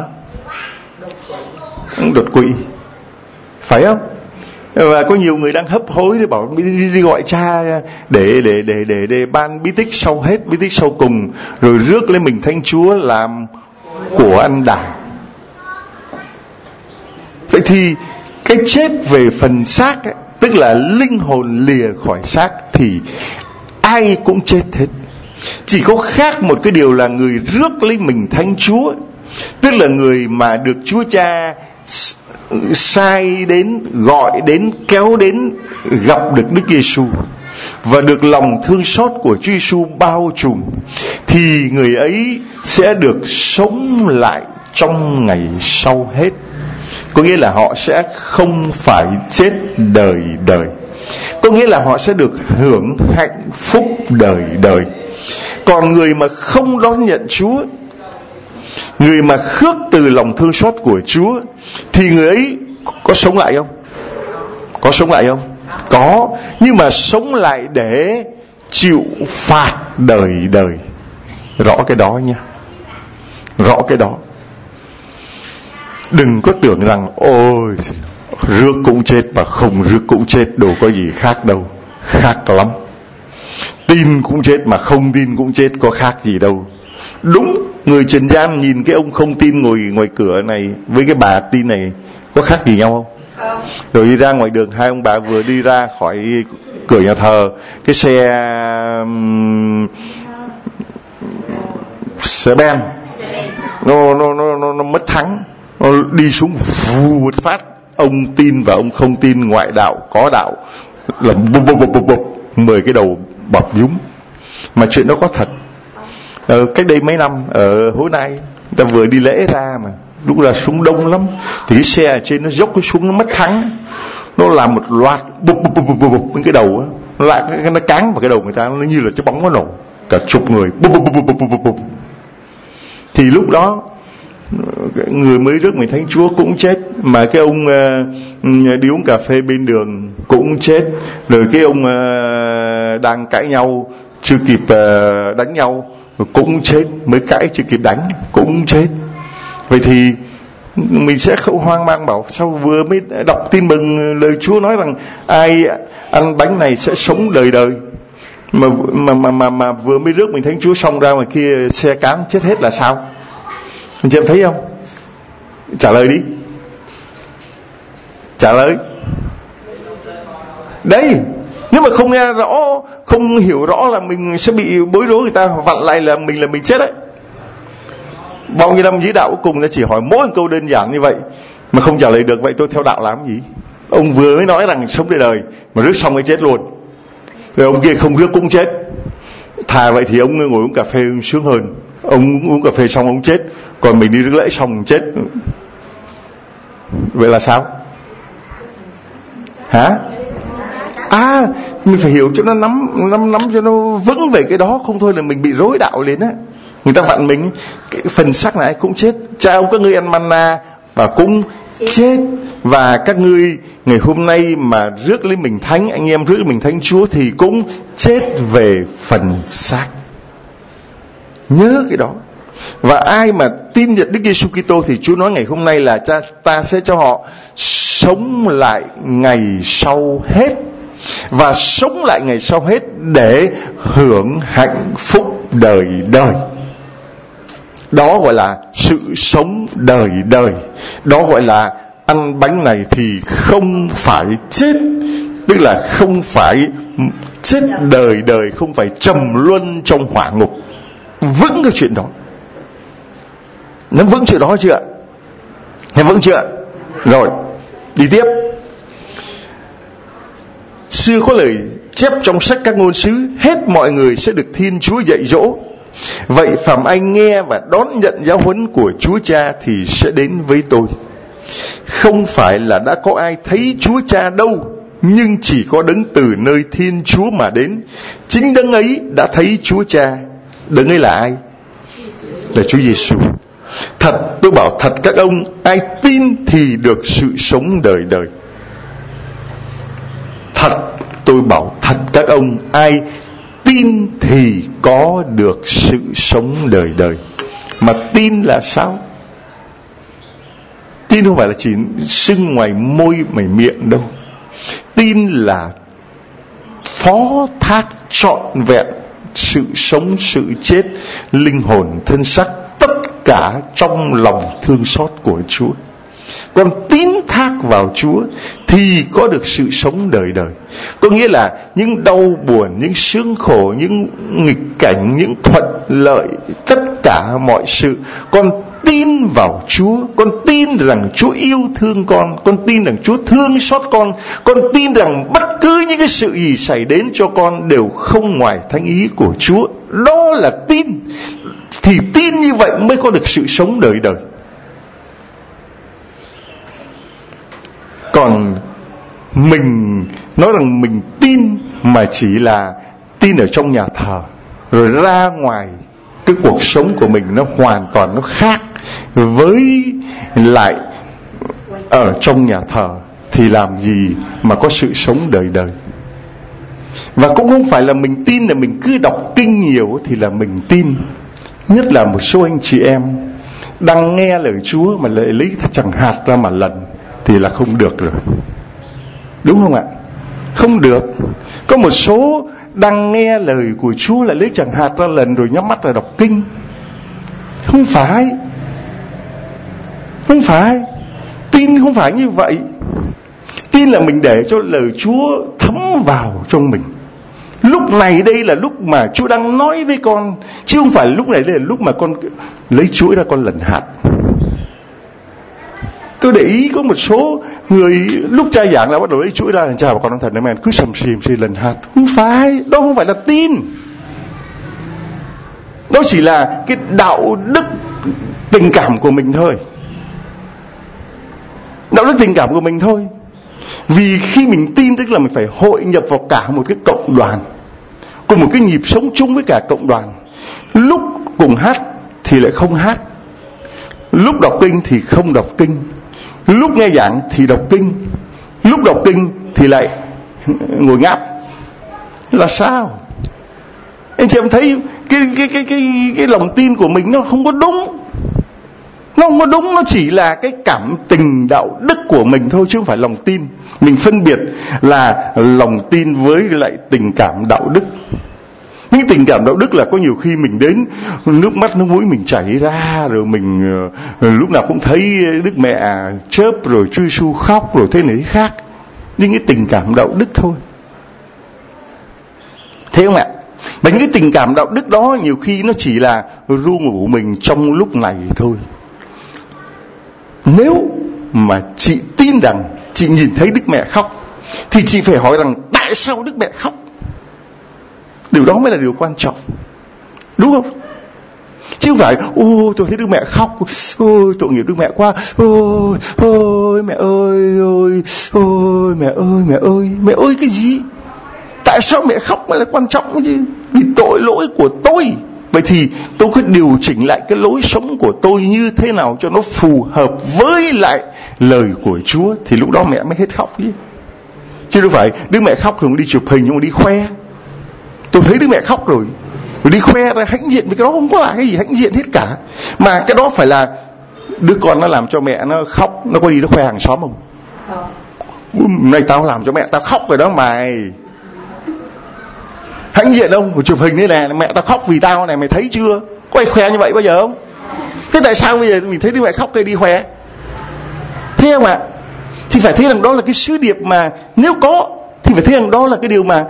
ông đột quỵ, phải không? Và có nhiều người đang hấp hối để bảo đi, đi, đi gọi cha để để để để để ban bí tích sau hết, bí tích sau cùng, rồi rước lên mình thánh Chúa làm của ăn đàng. Vậy thì cái chết về phần xác ấy, tức là linh hồn lìa khỏi xác, thì ai cũng chết hết. Chỉ có khác một cái điều là người rước lấy mình thánh Chúa, tức là người mà được Chúa Cha sai đến, gọi đến, kéo đến gặp được Đức Giêsu và được lòng thương xót của Chúa Giêsu bao trùm, thì người ấy sẽ được sống lại trong ngày sau hết. Có nghĩa là họ sẽ không phải chết đời đời. Có nghĩa là họ sẽ được hưởng hạnh phúc đời đời. Còn người mà không đón nhận Chúa, người mà khước từ lòng thương xót của Chúa, thì người ấy có sống lại không? Có sống lại không? Có. Nhưng mà sống lại để chịu phạt đời đời. Rõ cái đó nha. Rõ cái đó. Đừng có tưởng rằng ôi rước cũng chết mà không rước cũng chết, đâu có gì khác đâu. Khác lắm. Tin cũng chết mà không tin cũng chết, có khác gì đâu. Đúng, người trần gian nhìn cái ông không tin ngồi ngoài cửa này với cái bà tin này có khác gì nhau không? Không. Rồi đi ra ngoài đường, hai ông bà vừa đi ra khỏi cửa nhà thờ, cái xe um, xe ben nó nó nó nó, nó mất thắng, nó đi xuống vù một phát. Ông tin và ông không tin, ngoại đạo có đạo, là bụp bụp bụp bụp mười cái đầu bọc nhúng. Mà chuyện đó có thật. Ờ, cách đây mấy năm ở Hố Nai, người ta vừa đi lễ ra mà lúc là xuống đông lắm, thì cái xe ở trên nó dốc cái xuống, nó mất thắng, nó làm một loạt bụp bụp bụp bụp bụp cái đầu á, nó lại nó cáng vào cái đầu người ta, nó như là cái bóng nó nổ, cả chục người bụp bụp bụp bụp bụp bụp. Thì lúc đó người mới rước mình thánh Chúa cũng chết, mà cái ông uh, đi uống cà phê bên đường cũng chết, rồi cái ông uh, đang cãi nhau chưa kịp uh, đánh nhau cũng chết, mới cãi chưa kịp đánh cũng chết. Vậy thì mình sẽ không hoang mang bảo sao vừa mới đọc tin mừng lời Chúa nói rằng ai ăn bánh này sẽ sống đời đời, mà mà mà mà, mà vừa mới rước mình thánh Chúa xong ra ngoài kia xe cán chết hết là sao? Anh chị em thấy không? Trả lời đi. Trả lời. Đấy, nếu mà không nghe rõ, không hiểu rõ là mình sẽ bị bối rối, người ta vặn lại là mình là mình chết đấy. Bao nhiêu năm dưới đạo cuối cùng ta chỉ hỏi mỗi một câu đơn giản như vậy mà không trả lời được, vậy tôi theo đạo làm gì? Ông vừa mới nói rằng sống đời đời mà rước xong cái chết luôn, rồi ông kia không rước cũng chết. Thà vậy thì ông ngồi uống cà phê sướng hơn. Ông uống cà phê xong ông chết, còn mình đi rước lễ xong ông chết. Vậy là sao? Hả? À, mình phải hiểu cho nó nắm nắm nắm cho nó vững về cái đó, không thôi là mình bị rối đạo lên á. Người ta vặn mình, cái phần xác này cũng chết. Cha ông các ngươi ăn manna và cũng chết. Và các ngươi ngày hôm nay mà rước lấy mình thánh, anh em rước lấy mình thánh Chúa thì cũng chết về phần xác. Nhớ cái đó. Và ai mà tin nhận Đức Giêsu Kitô thì Chúa nói ngày hôm nay là cha, ta sẽ cho họ sống lại ngày sau hết. Và sống lại ngày sau hết để hưởng hạnh phúc đời đời. Đó gọi là sự sống đời đời. Đó gọi là ăn bánh này thì không phải chết, tức là không phải chết đời đời, không phải trầm luân trong hỏa ngục. Vững cái chuyện đó. Nó vững chuyện đó chưa ạ? Nghe vững chưa ạ? Rồi, đi tiếp. Xưa có lời chép trong sách các ngôn sứ, hết mọi người sẽ được Thiên Chúa dạy dỗ. Vậy phàm ai nghe và đón nhận giáo huấn của Chúa Cha thì sẽ đến với tôi. Không phải là đã có ai thấy Chúa Cha đâu, nhưng chỉ có đấng từ nơi Thiên Chúa mà đến. Chính đấng ấy đã thấy Chúa Cha. Đấng ấy là ai? Là Chúa Giêsu. Thật, tôi bảo thật các ông, ai tin thì được sự sống đời đời. Thật, tôi bảo thật các ông, ai tin thì có được sự sống đời đời. Mà tin là sao? Tin không phải là chỉ sưng ngoài môi mày miệng đâu. Tin là phó thác trọn vẹn sự sống, sự chết, linh hồn, thân xác, tất cả trong lòng thương xót của Chúa. Còn tín thác vào Chúa thì có được sự sống đời đời. Có nghĩa là những đau buồn, những sướng khổ, những nghịch cảnh, những thuận lợi, tất cả mọi sự, con tin vào Chúa, con tin rằng Chúa yêu thương con, con tin rằng Chúa thương xót con, con tin rằng bất cứ những cái sự gì xảy đến cho con đều không ngoài thánh ý của Chúa. Đó là tin. Thì tin như vậy mới có được sự sống đời đời. Còn mình nói rằng mình tin mà chỉ là tin ở trong nhà thờ, rồi ra ngoài cái cuộc sống của mình nó hoàn toàn nó khác với lại ở trong nhà thờ, thì làm gì mà có sự sống đời đời. Và cũng không phải là mình tin là mình cứ đọc kinh nhiều thì là mình tin. Nhất là một số anh chị em đang nghe lời Chúa mà lại lấy chẳng hạt ra mà lần thì là không được rồi. Đúng không ạ? Không được. Có một số đang nghe lời của Chúa lại lấy chẳng hạt ra lần rồi nhắm mắt ra đọc kinh. Không phải. Không phải. Tin không phải như vậy. Tin là mình để cho lời Chúa thấm vào trong mình. Lúc này đây là lúc mà Chúa đang nói với con, chứ không phải lúc này đây là lúc mà con lấy chuỗi ra con lần hạt. Tôi để ý có một số người lúc cha giảng là bắt đầu lấy chuỗi ra, cha và con nói thật đấy mà cứ sầm xìm xì lần hạt. Không phải, đó không phải là tin. Đó chỉ là cái đạo đức tình cảm của mình thôi. Đạo đức tình cảm của mình thôi. Vì khi mình tin tức là mình phải hội nhập vào cả một cái cộng đoàn, cùng một cái nhịp sống chung với cả cộng đoàn. Lúc cùng hát thì lại không hát, lúc đọc kinh thì không đọc kinh, lúc nghe giảng thì đọc kinh, lúc đọc kinh thì lại ngồi ngáp. Là sao? Anh chị em thấy cái cái cái cái cái lòng tin của mình nó không có đúng. Nó không có đúng, nó chỉ là cái cảm tình đạo đức của mình thôi, chứ không phải lòng tin. Mình phân biệt là lòng tin với lại tình cảm đạo đức. Những tình cảm đạo đức là có nhiều khi mình đến nước mắt nước mũi mình chảy ra, rồi mình uh, lúc nào cũng thấy Đức Mẹ chớp, rồi Chúa Giêsu khóc, rồi thế này thế khác. Nhưng cái tình cảm đạo đức thôi. Thế không ạ? Và những cái tình cảm đạo đức đó nhiều khi nó chỉ là ru ngủ mình trong lúc này thôi. Nếu mà chị tin rằng chị nhìn thấy Đức Mẹ khóc thì chị phải hỏi rằng tại sao Đức Mẹ khóc. Điều đó mới là điều quan trọng. Đúng không? Chứ không phải ô tôi thấy Đức Mẹ khóc, ôi tội nghiệp Đức Mẹ quá, ôi ôi mẹ ơi, ôi ôi mẹ ơi, mẹ ơi, mẹ ơi cái gì? Tại sao mẹ khóc mới là quan trọng chứ? Vì tội lỗi của tôi, Vậy thì tôi cứ điều chỉnh lại cái lối sống của tôi như thế nào cho nó phù hợp với lại lời của Chúa, thì lúc đó mẹ mới hết khóc chứ. Chứ đâu phải đứa mẹ khóc rồi đi chụp hình nhưng mà đi khoe. Tôi thấy đứa mẹ khóc rồi rồi đi khoe ra hãnh diện, với cái đó không có là cái gì hãnh diện hết cả. Mà cái đó phải là đứa con nó làm cho mẹ nó khóc, nó có đi nó khoe hàng xóm không? Này tao làm cho mẹ tao khóc rồi đó mày. Hãnh diện không? Chụp hình thế này, mẹ tao khóc vì tao này, mày thấy chưa? Có ai khoe như vậy bao giờ không? Thế tại sao bây giờ mình thấy đứa mẹ khóc cái đi khoe? Thế không ạ? Thì phải thấy rằng đó là cái sứ điệp mà nếu có thì phải thấy rằng đó là cái điều mà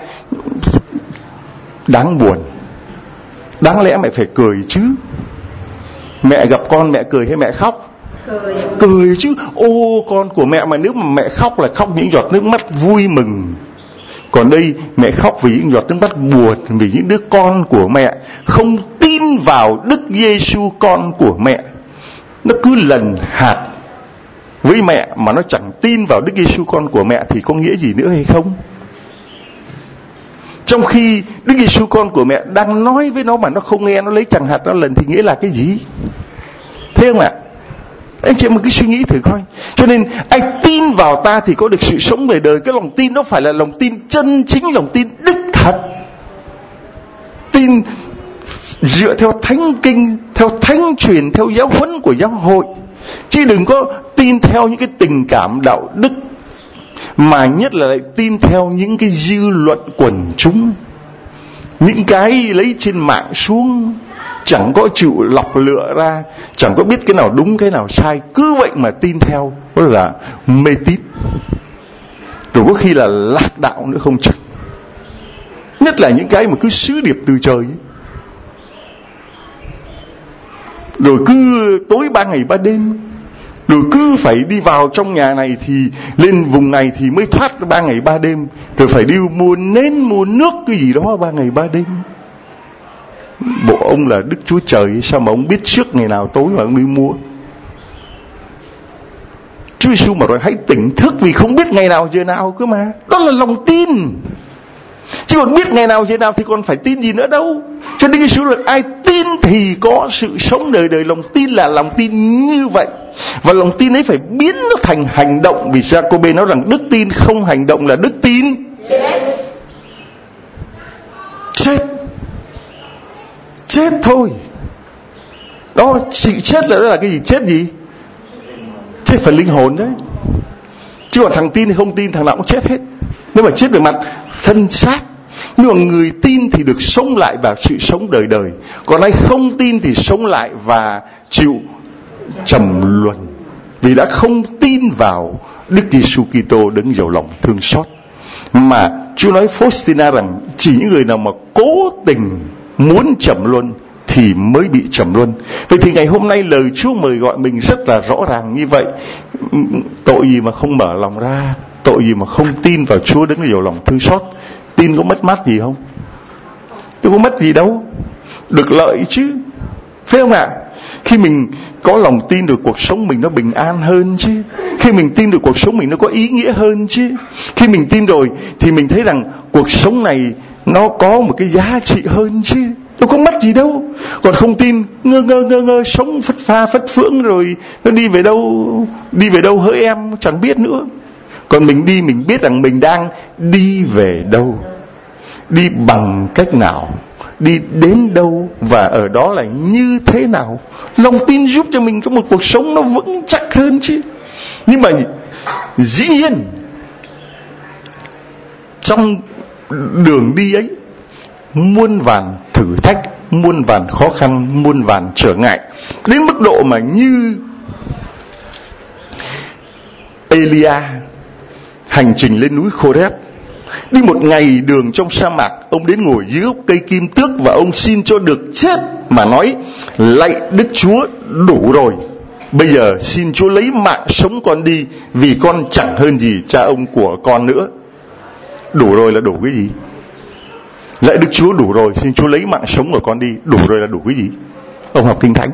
đáng buồn. Đáng lẽ mẹ phải cười chứ. Mẹ gặp con mẹ cười hay mẹ khóc? Cười. Cười chứ. Ô, con của mẹ mà nếu mà mẹ khóc là khóc những giọt nước mắt vui mừng. Còn đây mẹ khóc vì những giọt nước mắt buồn, vì những đứa con của mẹ không tin vào Đức Giêsu con của mẹ. Nó cứ lần hạt với mẹ mà nó chẳng tin vào Đức Giêsu con của mẹ thì có nghĩa gì nữa hay không? Trong khi Đức Giêsu con của mẹ đang nói với nó mà nó không nghe, nó lấy chẳng hạt nó lần thì nghĩa là cái gì? Thế không ạ? Anh chị một cái suy nghĩ thử coi. Cho nên ai tin vào ta thì có được sự sống đời đời. Cái lòng tin đó phải là lòng tin chân chính, lòng tin đích thật. Tin dựa theo thánh kinh, theo thánh truyền, theo giáo huấn của giáo hội. Chứ đừng có tin theo những cái tình cảm đạo đức, mà nhất là lại tin theo những cái dư luận quần chúng, những cái lấy trên mạng xuống, chẳng có chịu lọc lựa ra, chẳng có biết cái nào đúng cái nào sai, cứ vậy mà tin theo, đó là mê tín, rồi có khi là lạc đạo nữa không chừng. Nhất là những cái mà cứ sứ điệp từ trời ấy. Rồi cứ tối ba ngày ba đêm, rồi cứ phải đi vào trong nhà này thì lên vùng này thì mới thoát ba ngày ba đêm, rồi phải đi mua nến mua nước cái gì đó ba ngày ba đêm. Bộ ông là Đức Chúa Trời, sao mà ông biết trước ngày nào tối mà ông đi mua? Chúa Giêsu mà nói hãy tỉnh thức vì không biết ngày nào giờ nào cơ mà. Đó là lòng tin. Chứ còn biết ngày nào giờ nào thì còn phải tin gì nữa đâu. Cho nên Đức Giêsu là ai tin thì có sự sống đời đời. Lòng tin là lòng tin như vậy. Và lòng tin ấy phải biến nó thành hành động. Vì Giacôbê nói rằng đức tin không hành động là đức tin chết. Chết. Chết thôi. Đó, sự chết là, đó là cái gì? Chết gì? Chết phần linh hồn đấy. Chứ còn thằng tin thì không tin, thằng nào cũng chết hết. Nếu mà chết về mặt thân xác. Nhưng mà người tin thì được sống lại và sự sống đời đời. Còn ai không tin thì sống lại và chịu trầm luân. Vì đã không tin vào Đức Giêsu Kitô đấng giàu lòng thương xót. Mà Chúa nói Faustina rằng chỉ những người nào mà cố tình muốn trầm luân thì mới bị trầm luân. Vậy thì ngày hôm nay lời Chúa mời gọi mình rất là rõ ràng như vậy. Tội gì mà không mở lòng ra, tội gì mà không tin vào Chúa đấng giàu lòng thương xót. Tin có mất mát gì không? Tôi có mất gì đâu, được lợi chứ, phải không ạ? Khi mình có lòng tin được cuộc sống mình nó bình an hơn chứ. Khi mình tin được cuộc sống mình nó có ý nghĩa hơn chứ. Khi mình tin rồi thì mình thấy rằng cuộc sống này nó có một cái giá trị hơn chứ. Đâu có mất gì đâu. Còn không tin, ngơ ngơ ngơ ngơ sống phất pha phất phưởng rồi nó đi về đâu, đi về đâu hỡi em chẳng biết nữa. Còn mình đi mình biết rằng mình đang đi về đâu, đi bằng cách nào, đi đến đâu và ở đó là như thế nào. Lòng tin giúp cho mình có một cuộc sống nó vững chắc hơn chứ. Nhưng mà dĩ nhiên trong đường đi ấy muôn vàn thử thách, muôn vàn khó khăn, muôn vàn trở ngại, đến mức độ mà như Elia hành trình lên núi Khoreb, đi một ngày đường trong sa mạc, ông đến ngồi dưới gốc cây kim tước và ông xin cho được chết, mà nói lạy Đức Chúa đủ rồi, bây giờ xin Chúa lấy mạng sống con đi, vì con chẳng hơn gì cha ông của con nữa. Đủ rồi là đủ cái gì? Lạy Đức Chúa đủ rồi, xin Chúa lấy mạng sống của con đi. Đủ rồi là đủ cái gì? Ông học Kinh Thánh.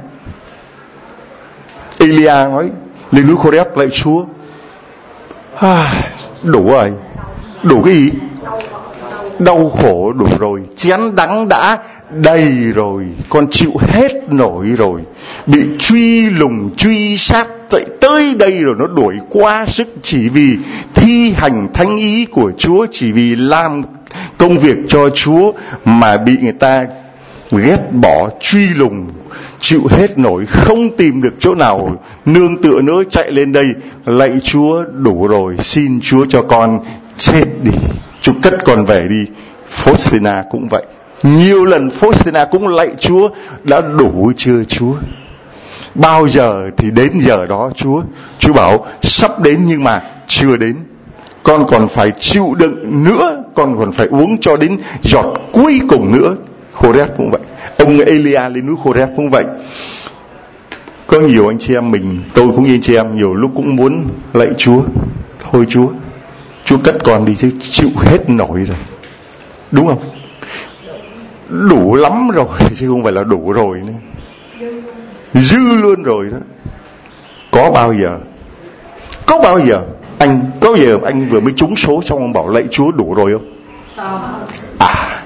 Elia nói lên núi Khoreb lạy Chúa, à, đủ rồi. Đủ cái gì? đau khổ đủ rồi, chén đắng đã đầy rồi, con chịu hết nổi rồi, bị truy lùng truy sát chạy tới đây rồi, nó đuổi quá sức, chỉ vì thi hành thánh ý của Chúa, chỉ vì làm công việc cho Chúa mà bị người ta ghét bỏ, truy lùng, chịu hết nổi, không tìm được chỗ nào nương tựa nữa, chạy lên đây lạy Chúa đủ rồi, xin Chúa cho con chết đi, Chúa cất con về đi. Faustina cũng vậy, nhiều lần Faustina cũng lạy Chúa, đã đủ chưa Chúa? Bao giờ thì đến giờ đó Chúa? Chúa bảo sắp đến nhưng mà chưa đến, con còn phải chịu đựng nữa, con còn phải uống cho đến giọt cuối cùng nữa. Horeb cũng vậy, ông Elia lên núi Horeb cũng vậy. Có nhiều anh chị em mình, tôi cũng như anh chị em, nhiều lúc cũng muốn lạy Chúa, thôi Chúa, Chúa cất con đi chứ chịu hết nổi rồi, đúng không? Đủ lắm rồi chứ không phải là đủ rồi nữa, dư luôn rồi đó. Có bao giờ có bao giờ anh có giờ anh vừa mới trúng số xong ông bảo lạy Chúa đủ rồi không? À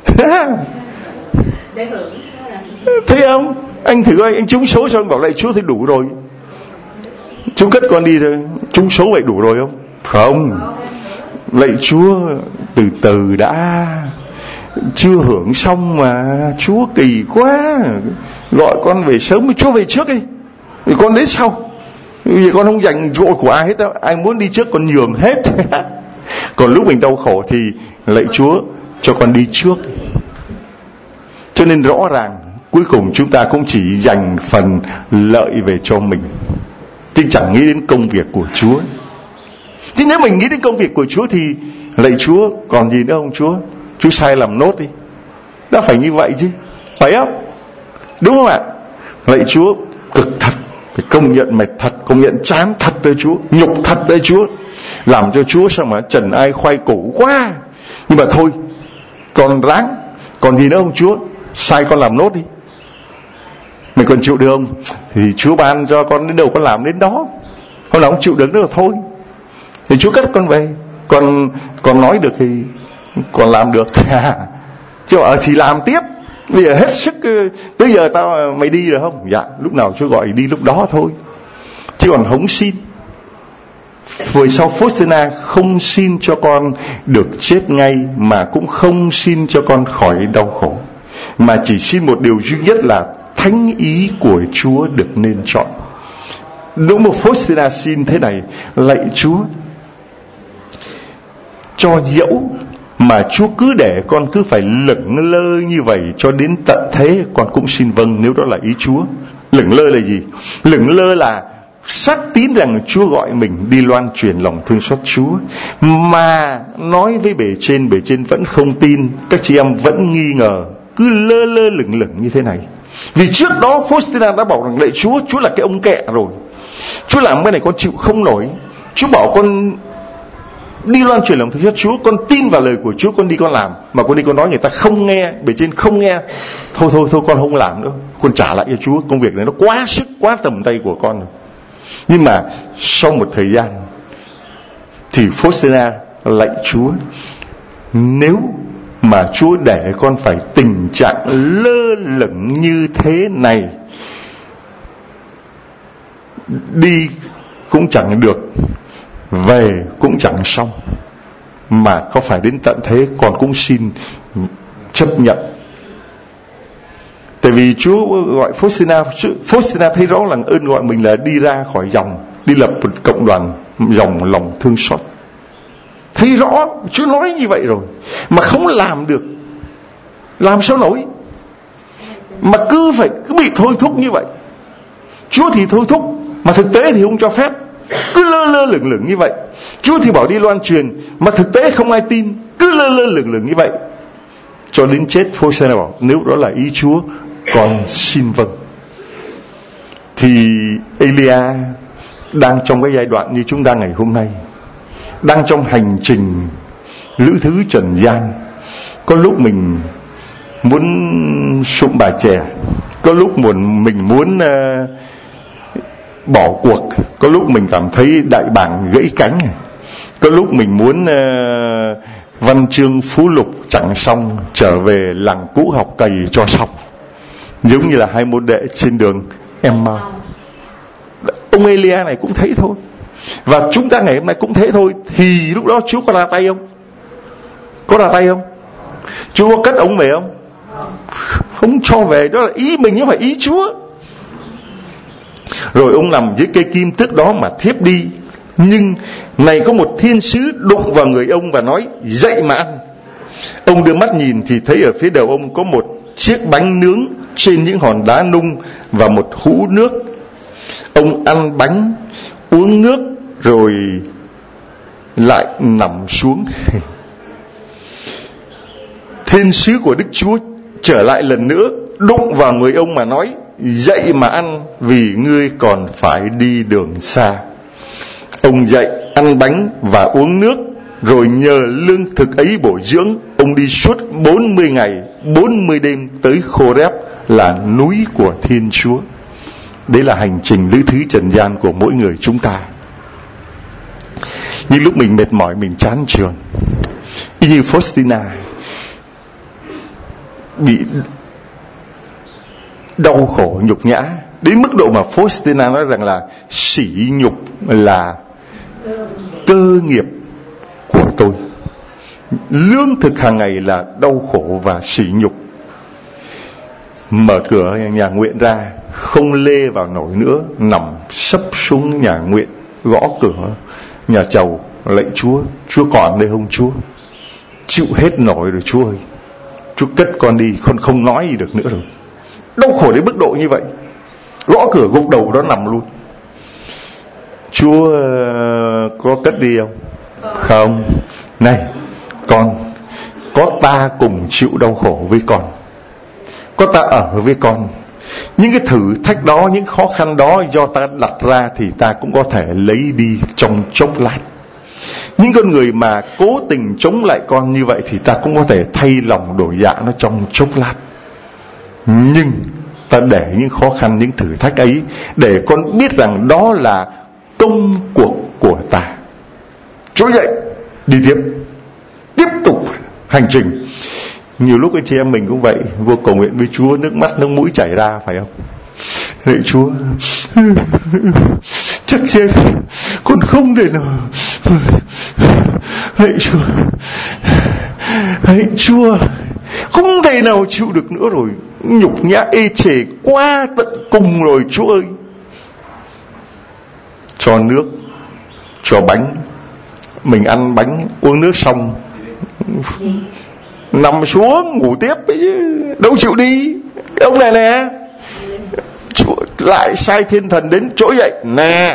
thấy không? Anh thử coi, anh trúng số xong bảo lạy Chúa thì đủ rồi, Chúa cất con đi rồi, trúng số vậy đủ rồi không? Không, lạy Chúa từ từ đã, chưa hưởng xong mà, Chúa kỳ quá, gọi con về sớm, Chúa về trước đi, vì con đến sau, vì con không dành chỗ của ai hết đâu, ai muốn đi trước con nhường hết. Còn lúc mình đau khổ thì lạy Chúa cho con đi trước. Cho nên rõ ràng cuối cùng chúng ta cũng chỉ dành phần lợi về cho mình, chứ chẳng nghĩ đến công việc của Chúa. Chứ nếu mình nghĩ đến công việc của Chúa thì lạy Chúa còn gì nữa không Chúa? Chúa sai làm nốt đi. Đã phải như vậy chứ, phải không? Đúng không ạ? Lạy Chúa cực thật, phải công nhận mệt thật, công nhận chán thật tới Chúa, nhục thật tới Chúa, làm cho Chúa sao mà trần ai khoai củ quá. Nhưng mà thôi, còn ráng, còn gì nữa không Chúa? Sai con làm nốt đi. Mình còn chịu được không? Thì Chúa ban cho con đến đâu con làm đến đó. Hôm nào không chịu được nữa là thôi, thì Chúa cất con về. Còn còn nói được thì còn làm được. Chứ ở thì làm tiếp. Bây giờ hết sức, tới giờ tao mày đi rồi không? Dạ, lúc nào Chúa gọi đi lúc đó thôi, chứ còn không xin. Về sau Faustina không xin cho con được chết ngay, mà cũng không xin cho con khỏi đau khổ, mà chỉ xin một điều duy nhất là thánh ý của Chúa được nên chọn. Đúng một Faustina xin thế này: lạy Chúa, cho dẫu mà Chúa cứ để con cứ phải lững lơ như vậy cho đến tận thế, con cũng xin vâng, nếu đó là ý Chúa. Lững lơ là gì? Lững lơ là xác tín rằng Chúa gọi mình đi loan truyền lòng thương xót Chúa, mà nói với bề trên, bề trên vẫn không tin, các chị em vẫn nghi ngờ, cứ lơ lơ lửng lửng như thế này. Vì trước đó Faustina đã bảo rằng lạy Chúa, Chúa là cái ông kẹ rồi, Chúa làm cái này con chịu không nổi, Chúa bảo con đi loan truyền lòng thương xót Chúa, con tin vào lời của Chúa, con đi con làm, mà con đi con nói người ta không nghe, bề trên không nghe, thôi thôi thôi con không làm nữa, con trả lại cho Chúa, công việc này nó quá sức, quá tầm tay của con rồi. Nhưng mà sau một thời gian thì Faustina lạy Chúa, nếu mà Chúa để con phải tình trạng lơ lửng như thế này, đi cũng chẳng được, về cũng chẳng xong, mà có phải đến tận thế con cũng xin chấp nhận. Tại vì Chúa gọi Faustina, Faustina thấy rõ là ơn gọi mình là đi ra khỏi dòng, đi lập một cộng đoàn dòng lòng thương xót. Thấy rõ Chúa nói như vậy rồi mà không làm được, làm sao nổi, mà cứ phải cứ bị thôi thúc như vậy. Chúa thì thôi thúc, mà thực tế thì không cho phép, cứ lơ lơ lửng lửng như vậy. Chúa thì bảo đi loan truyền, mà thực tế không ai tin, cứ lơ lơ lửng lửng như vậy. Cho đến chết Faustina bảo nếu đó là ý Chúa, con xin vâng. Thì Elia đang trong cái giai đoạn như chúng ta ngày hôm nay, đang trong hành trình lữ thứ trần gian. Có lúc mình muốn sụm bà chè, có lúc muốn mình muốn uh, bỏ cuộc, có lúc mình cảm thấy đại bàng gãy cánh, có lúc mình muốn uh, văn chương phú lục chẳng xong, trở về làng cũ học cày cho xong. Giống như là hai môn đệ trên đường Emma. Ông Elia này cũng thấy thôi, và chúng ta ngày hôm nay cũng thế thôi. Thì lúc đó Chúa có ra tay không? Có ra tay không? Chúa có cất ông về không? Không cho về. Đó là ý mình chứ không phải ý Chúa. Rồi ông nằm dưới cây kim tước đó mà thiếp đi. Nhưng này có một thiên sứ đụng vào người ông và nói: dậy mà ăn. Ông đưa mắt nhìn thì thấy ở phía đầu ông có một chiếc bánh nướng trên những hòn đá nung và một hũ nước. Ông ăn bánh, uống nước rồi lại nằm xuống. Thiên sứ của Đức Chúa trở lại lần nữa, đụng vào người ông mà nói: dậy mà ăn, vì ngươi còn phải đi đường xa. Ông dậy, ăn bánh và uống nước, rồi nhờ lương thực ấy bổ dưỡng, ông đi suốt bốn mươi ngày, bốn mươi đêm tới Khô-rép, là núi của Thiên Chúa. Đấy là hành trình lữ thứ trần gian của mỗi người chúng ta. Nhưng lúc mình mệt mỏi, mình chán trường, y như Faustina bị đau khổ nhục nhã đến mức độ mà Faustina nói rằng là sỉ nhục là cơ nghiệp của tôi. Lương thực hàng ngày là đau khổ và sỉ nhục. Mở cửa nhà nguyện ra, không lê vào nổi nữa, nằm sấp xuống nhà nguyện, gõ cửa nhà chầu, lạy Chúa: Chúa còn đây không Chúa? Chịu hết nổi rồi Chúa ơi, Chúa cất con đi, con không nói gì được nữa rồi. Đau khổ đến mức độ như vậy. Gõ cửa gục đầu đó nằm luôn. Chúa uh, có cất đi không? Không. Này con, có ta cùng chịu đau khổ với con, có ta ở với con. Những cái thử thách đó, những khó khăn đó do ta đặt ra thì ta cũng có thể lấy đi trong chốc lát. Những con người mà cố tình chống lại con như vậy thì ta cũng có thể thay lòng đổi dạ nó trong chốc lát. Nhưng ta để những khó khăn, những thử thách ấy để con biết rằng đó là công cuộc của ta. Trỗi dậy, đi tiếp, tiếp tục hành trình. Nhiều lúc anh chị em mình cũng vậy, vô cầu nguyện với Chúa, nước mắt nước mũi chảy ra, phải không? Lạy Chúa, chắc chết, con không thể nào. Lạy Chúa, lạy Chúa, không thể nào chịu được nữa rồi, nhục nhã ê chề qua tận cùng rồi Chúa ơi. Cho nước, cho bánh, mình ăn bánh uống nước xong nằm xuống ngủ tiếp ấy chứ, đâu chịu đi. Ông này nè, Chúa lại sai thiên thần đến trỗi dậy: nè,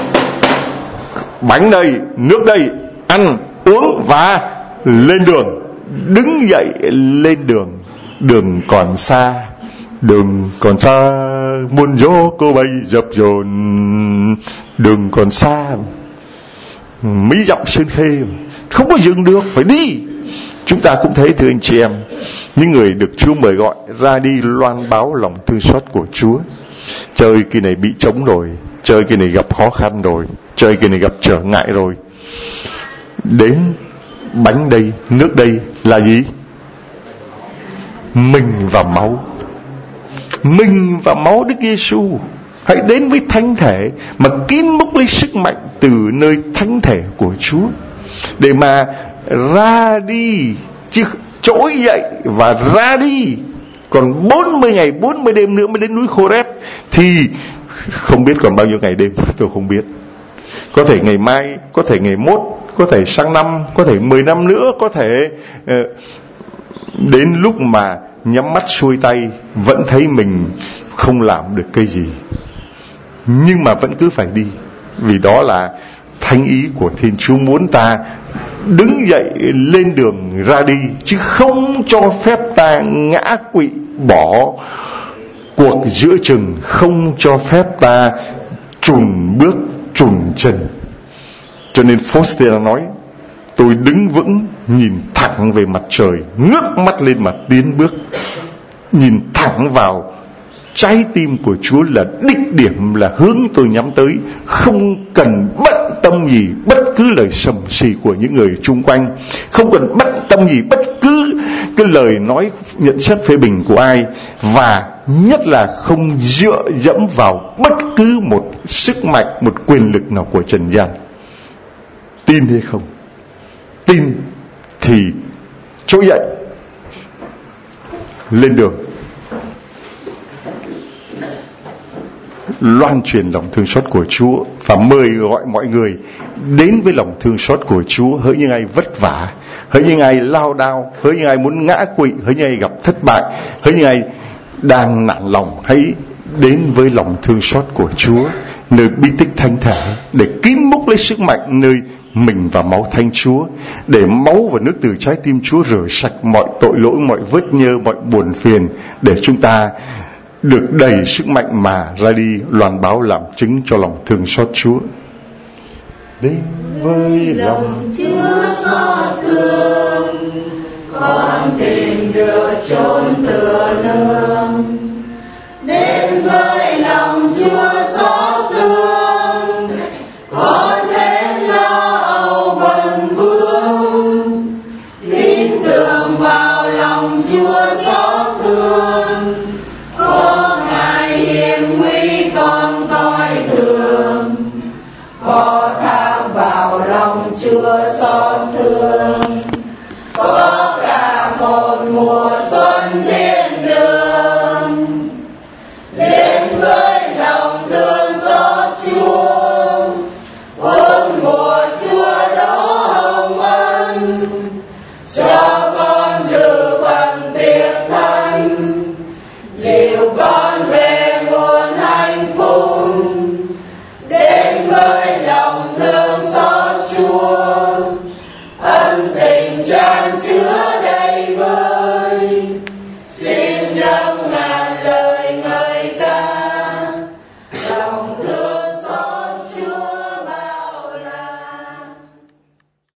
bánh đây, nước đây, ăn uống và lên đường. Đứng dậy lên đường. Đường còn xa, đường còn xa, muôn gió cô bay dập dồn. Đường còn xa, mấy dặm Sơn Khê, không có dừng được, phải đi. Chúng ta cũng thế, thưa anh chị em, những người được Chúa mời gọi ra đi loan báo lòng thương xót của Chúa. Trời kỳ này bị trống rồi, trời kỳ này gặp khó khăn rồi, trời kỳ này gặp trở ngại rồi. Đến bánh đây, nước đây là gì? Mình và máu. Mình và máu Đức Giêsu. Hãy đến với thánh thể mà kín múc lấy sức mạnh từ nơi thánh thể của Chúa để mà ra đi, chứ trỗi dậy và ra đi. Còn bốn mươi ngày bốn mươi đêm nữa mới đến núi Khô-rép, thì không biết còn bao nhiêu ngày đêm, tôi không biết. Có thể ngày mai, có thể ngày mốt, có thể sang năm, có thể mười năm nữa, có thể uh, đến lúc mà nhắm mắt xuôi tay vẫn thấy mình không làm được cái gì, nhưng mà vẫn cứ phải đi, vì đó là thánh ý của Thiên Chúa muốn ta đứng dậy lên đường ra đi, chứ không cho phép ta ngã quỵ bỏ cuộc giữa chừng, không cho phép ta chùn bước chùn chân. Cho nên Faustina nói: tôi đứng vững, nhìn thẳng về mặt trời, ngước mắt lên mà tiến bước, nhìn thẳng vào trái tim của Chúa là đích điểm, là hướng tôi nhắm tới, không cần bận tâm gì, bất cứ lời sầm xì của những người chung quanh, không cần bận tâm gì bất cứ cái lời nói nhận xét phê bình của ai, và nhất là không dựa dẫm vào bất cứ một sức mạnh, một quyền lực nào của trần gian. Tin hay không? Tin thì trỗi dậy, lên đường, loan truyền lòng thương xót của Chúa, và mời gọi mọi người đến với lòng thương xót của Chúa. Hỡi những ai vất vả, hỡi những ai lao đao, hỡi những ai muốn ngã quỵ, hỡi những ai gặp thất bại, hỡi những ai đang nản lòng, hãy đến với lòng thương xót của Chúa, nơi bi tích thánh thể, để kiếm múc lấy sức mạnh nơi mình và máu Thánh Chúa, để máu và nước từ trái tim Chúa rửa sạch mọi tội lỗi, mọi vết nhơ, mọi buồn phiền, để chúng ta được đầy sức mạnh mà ra đi loan báo làm chứng cho lòng thương xót Chúa. Đến với lòng Chúa xót thương, con tìm được chốn tựa nương. Đến với lòng Chúa xót thương, con hết lo âu bần vương. Tin tưởng vào lòng Chúa xót thương, có ngài hiểm nguy con coi thường. Phó thác vào lòng Chúa xót thương,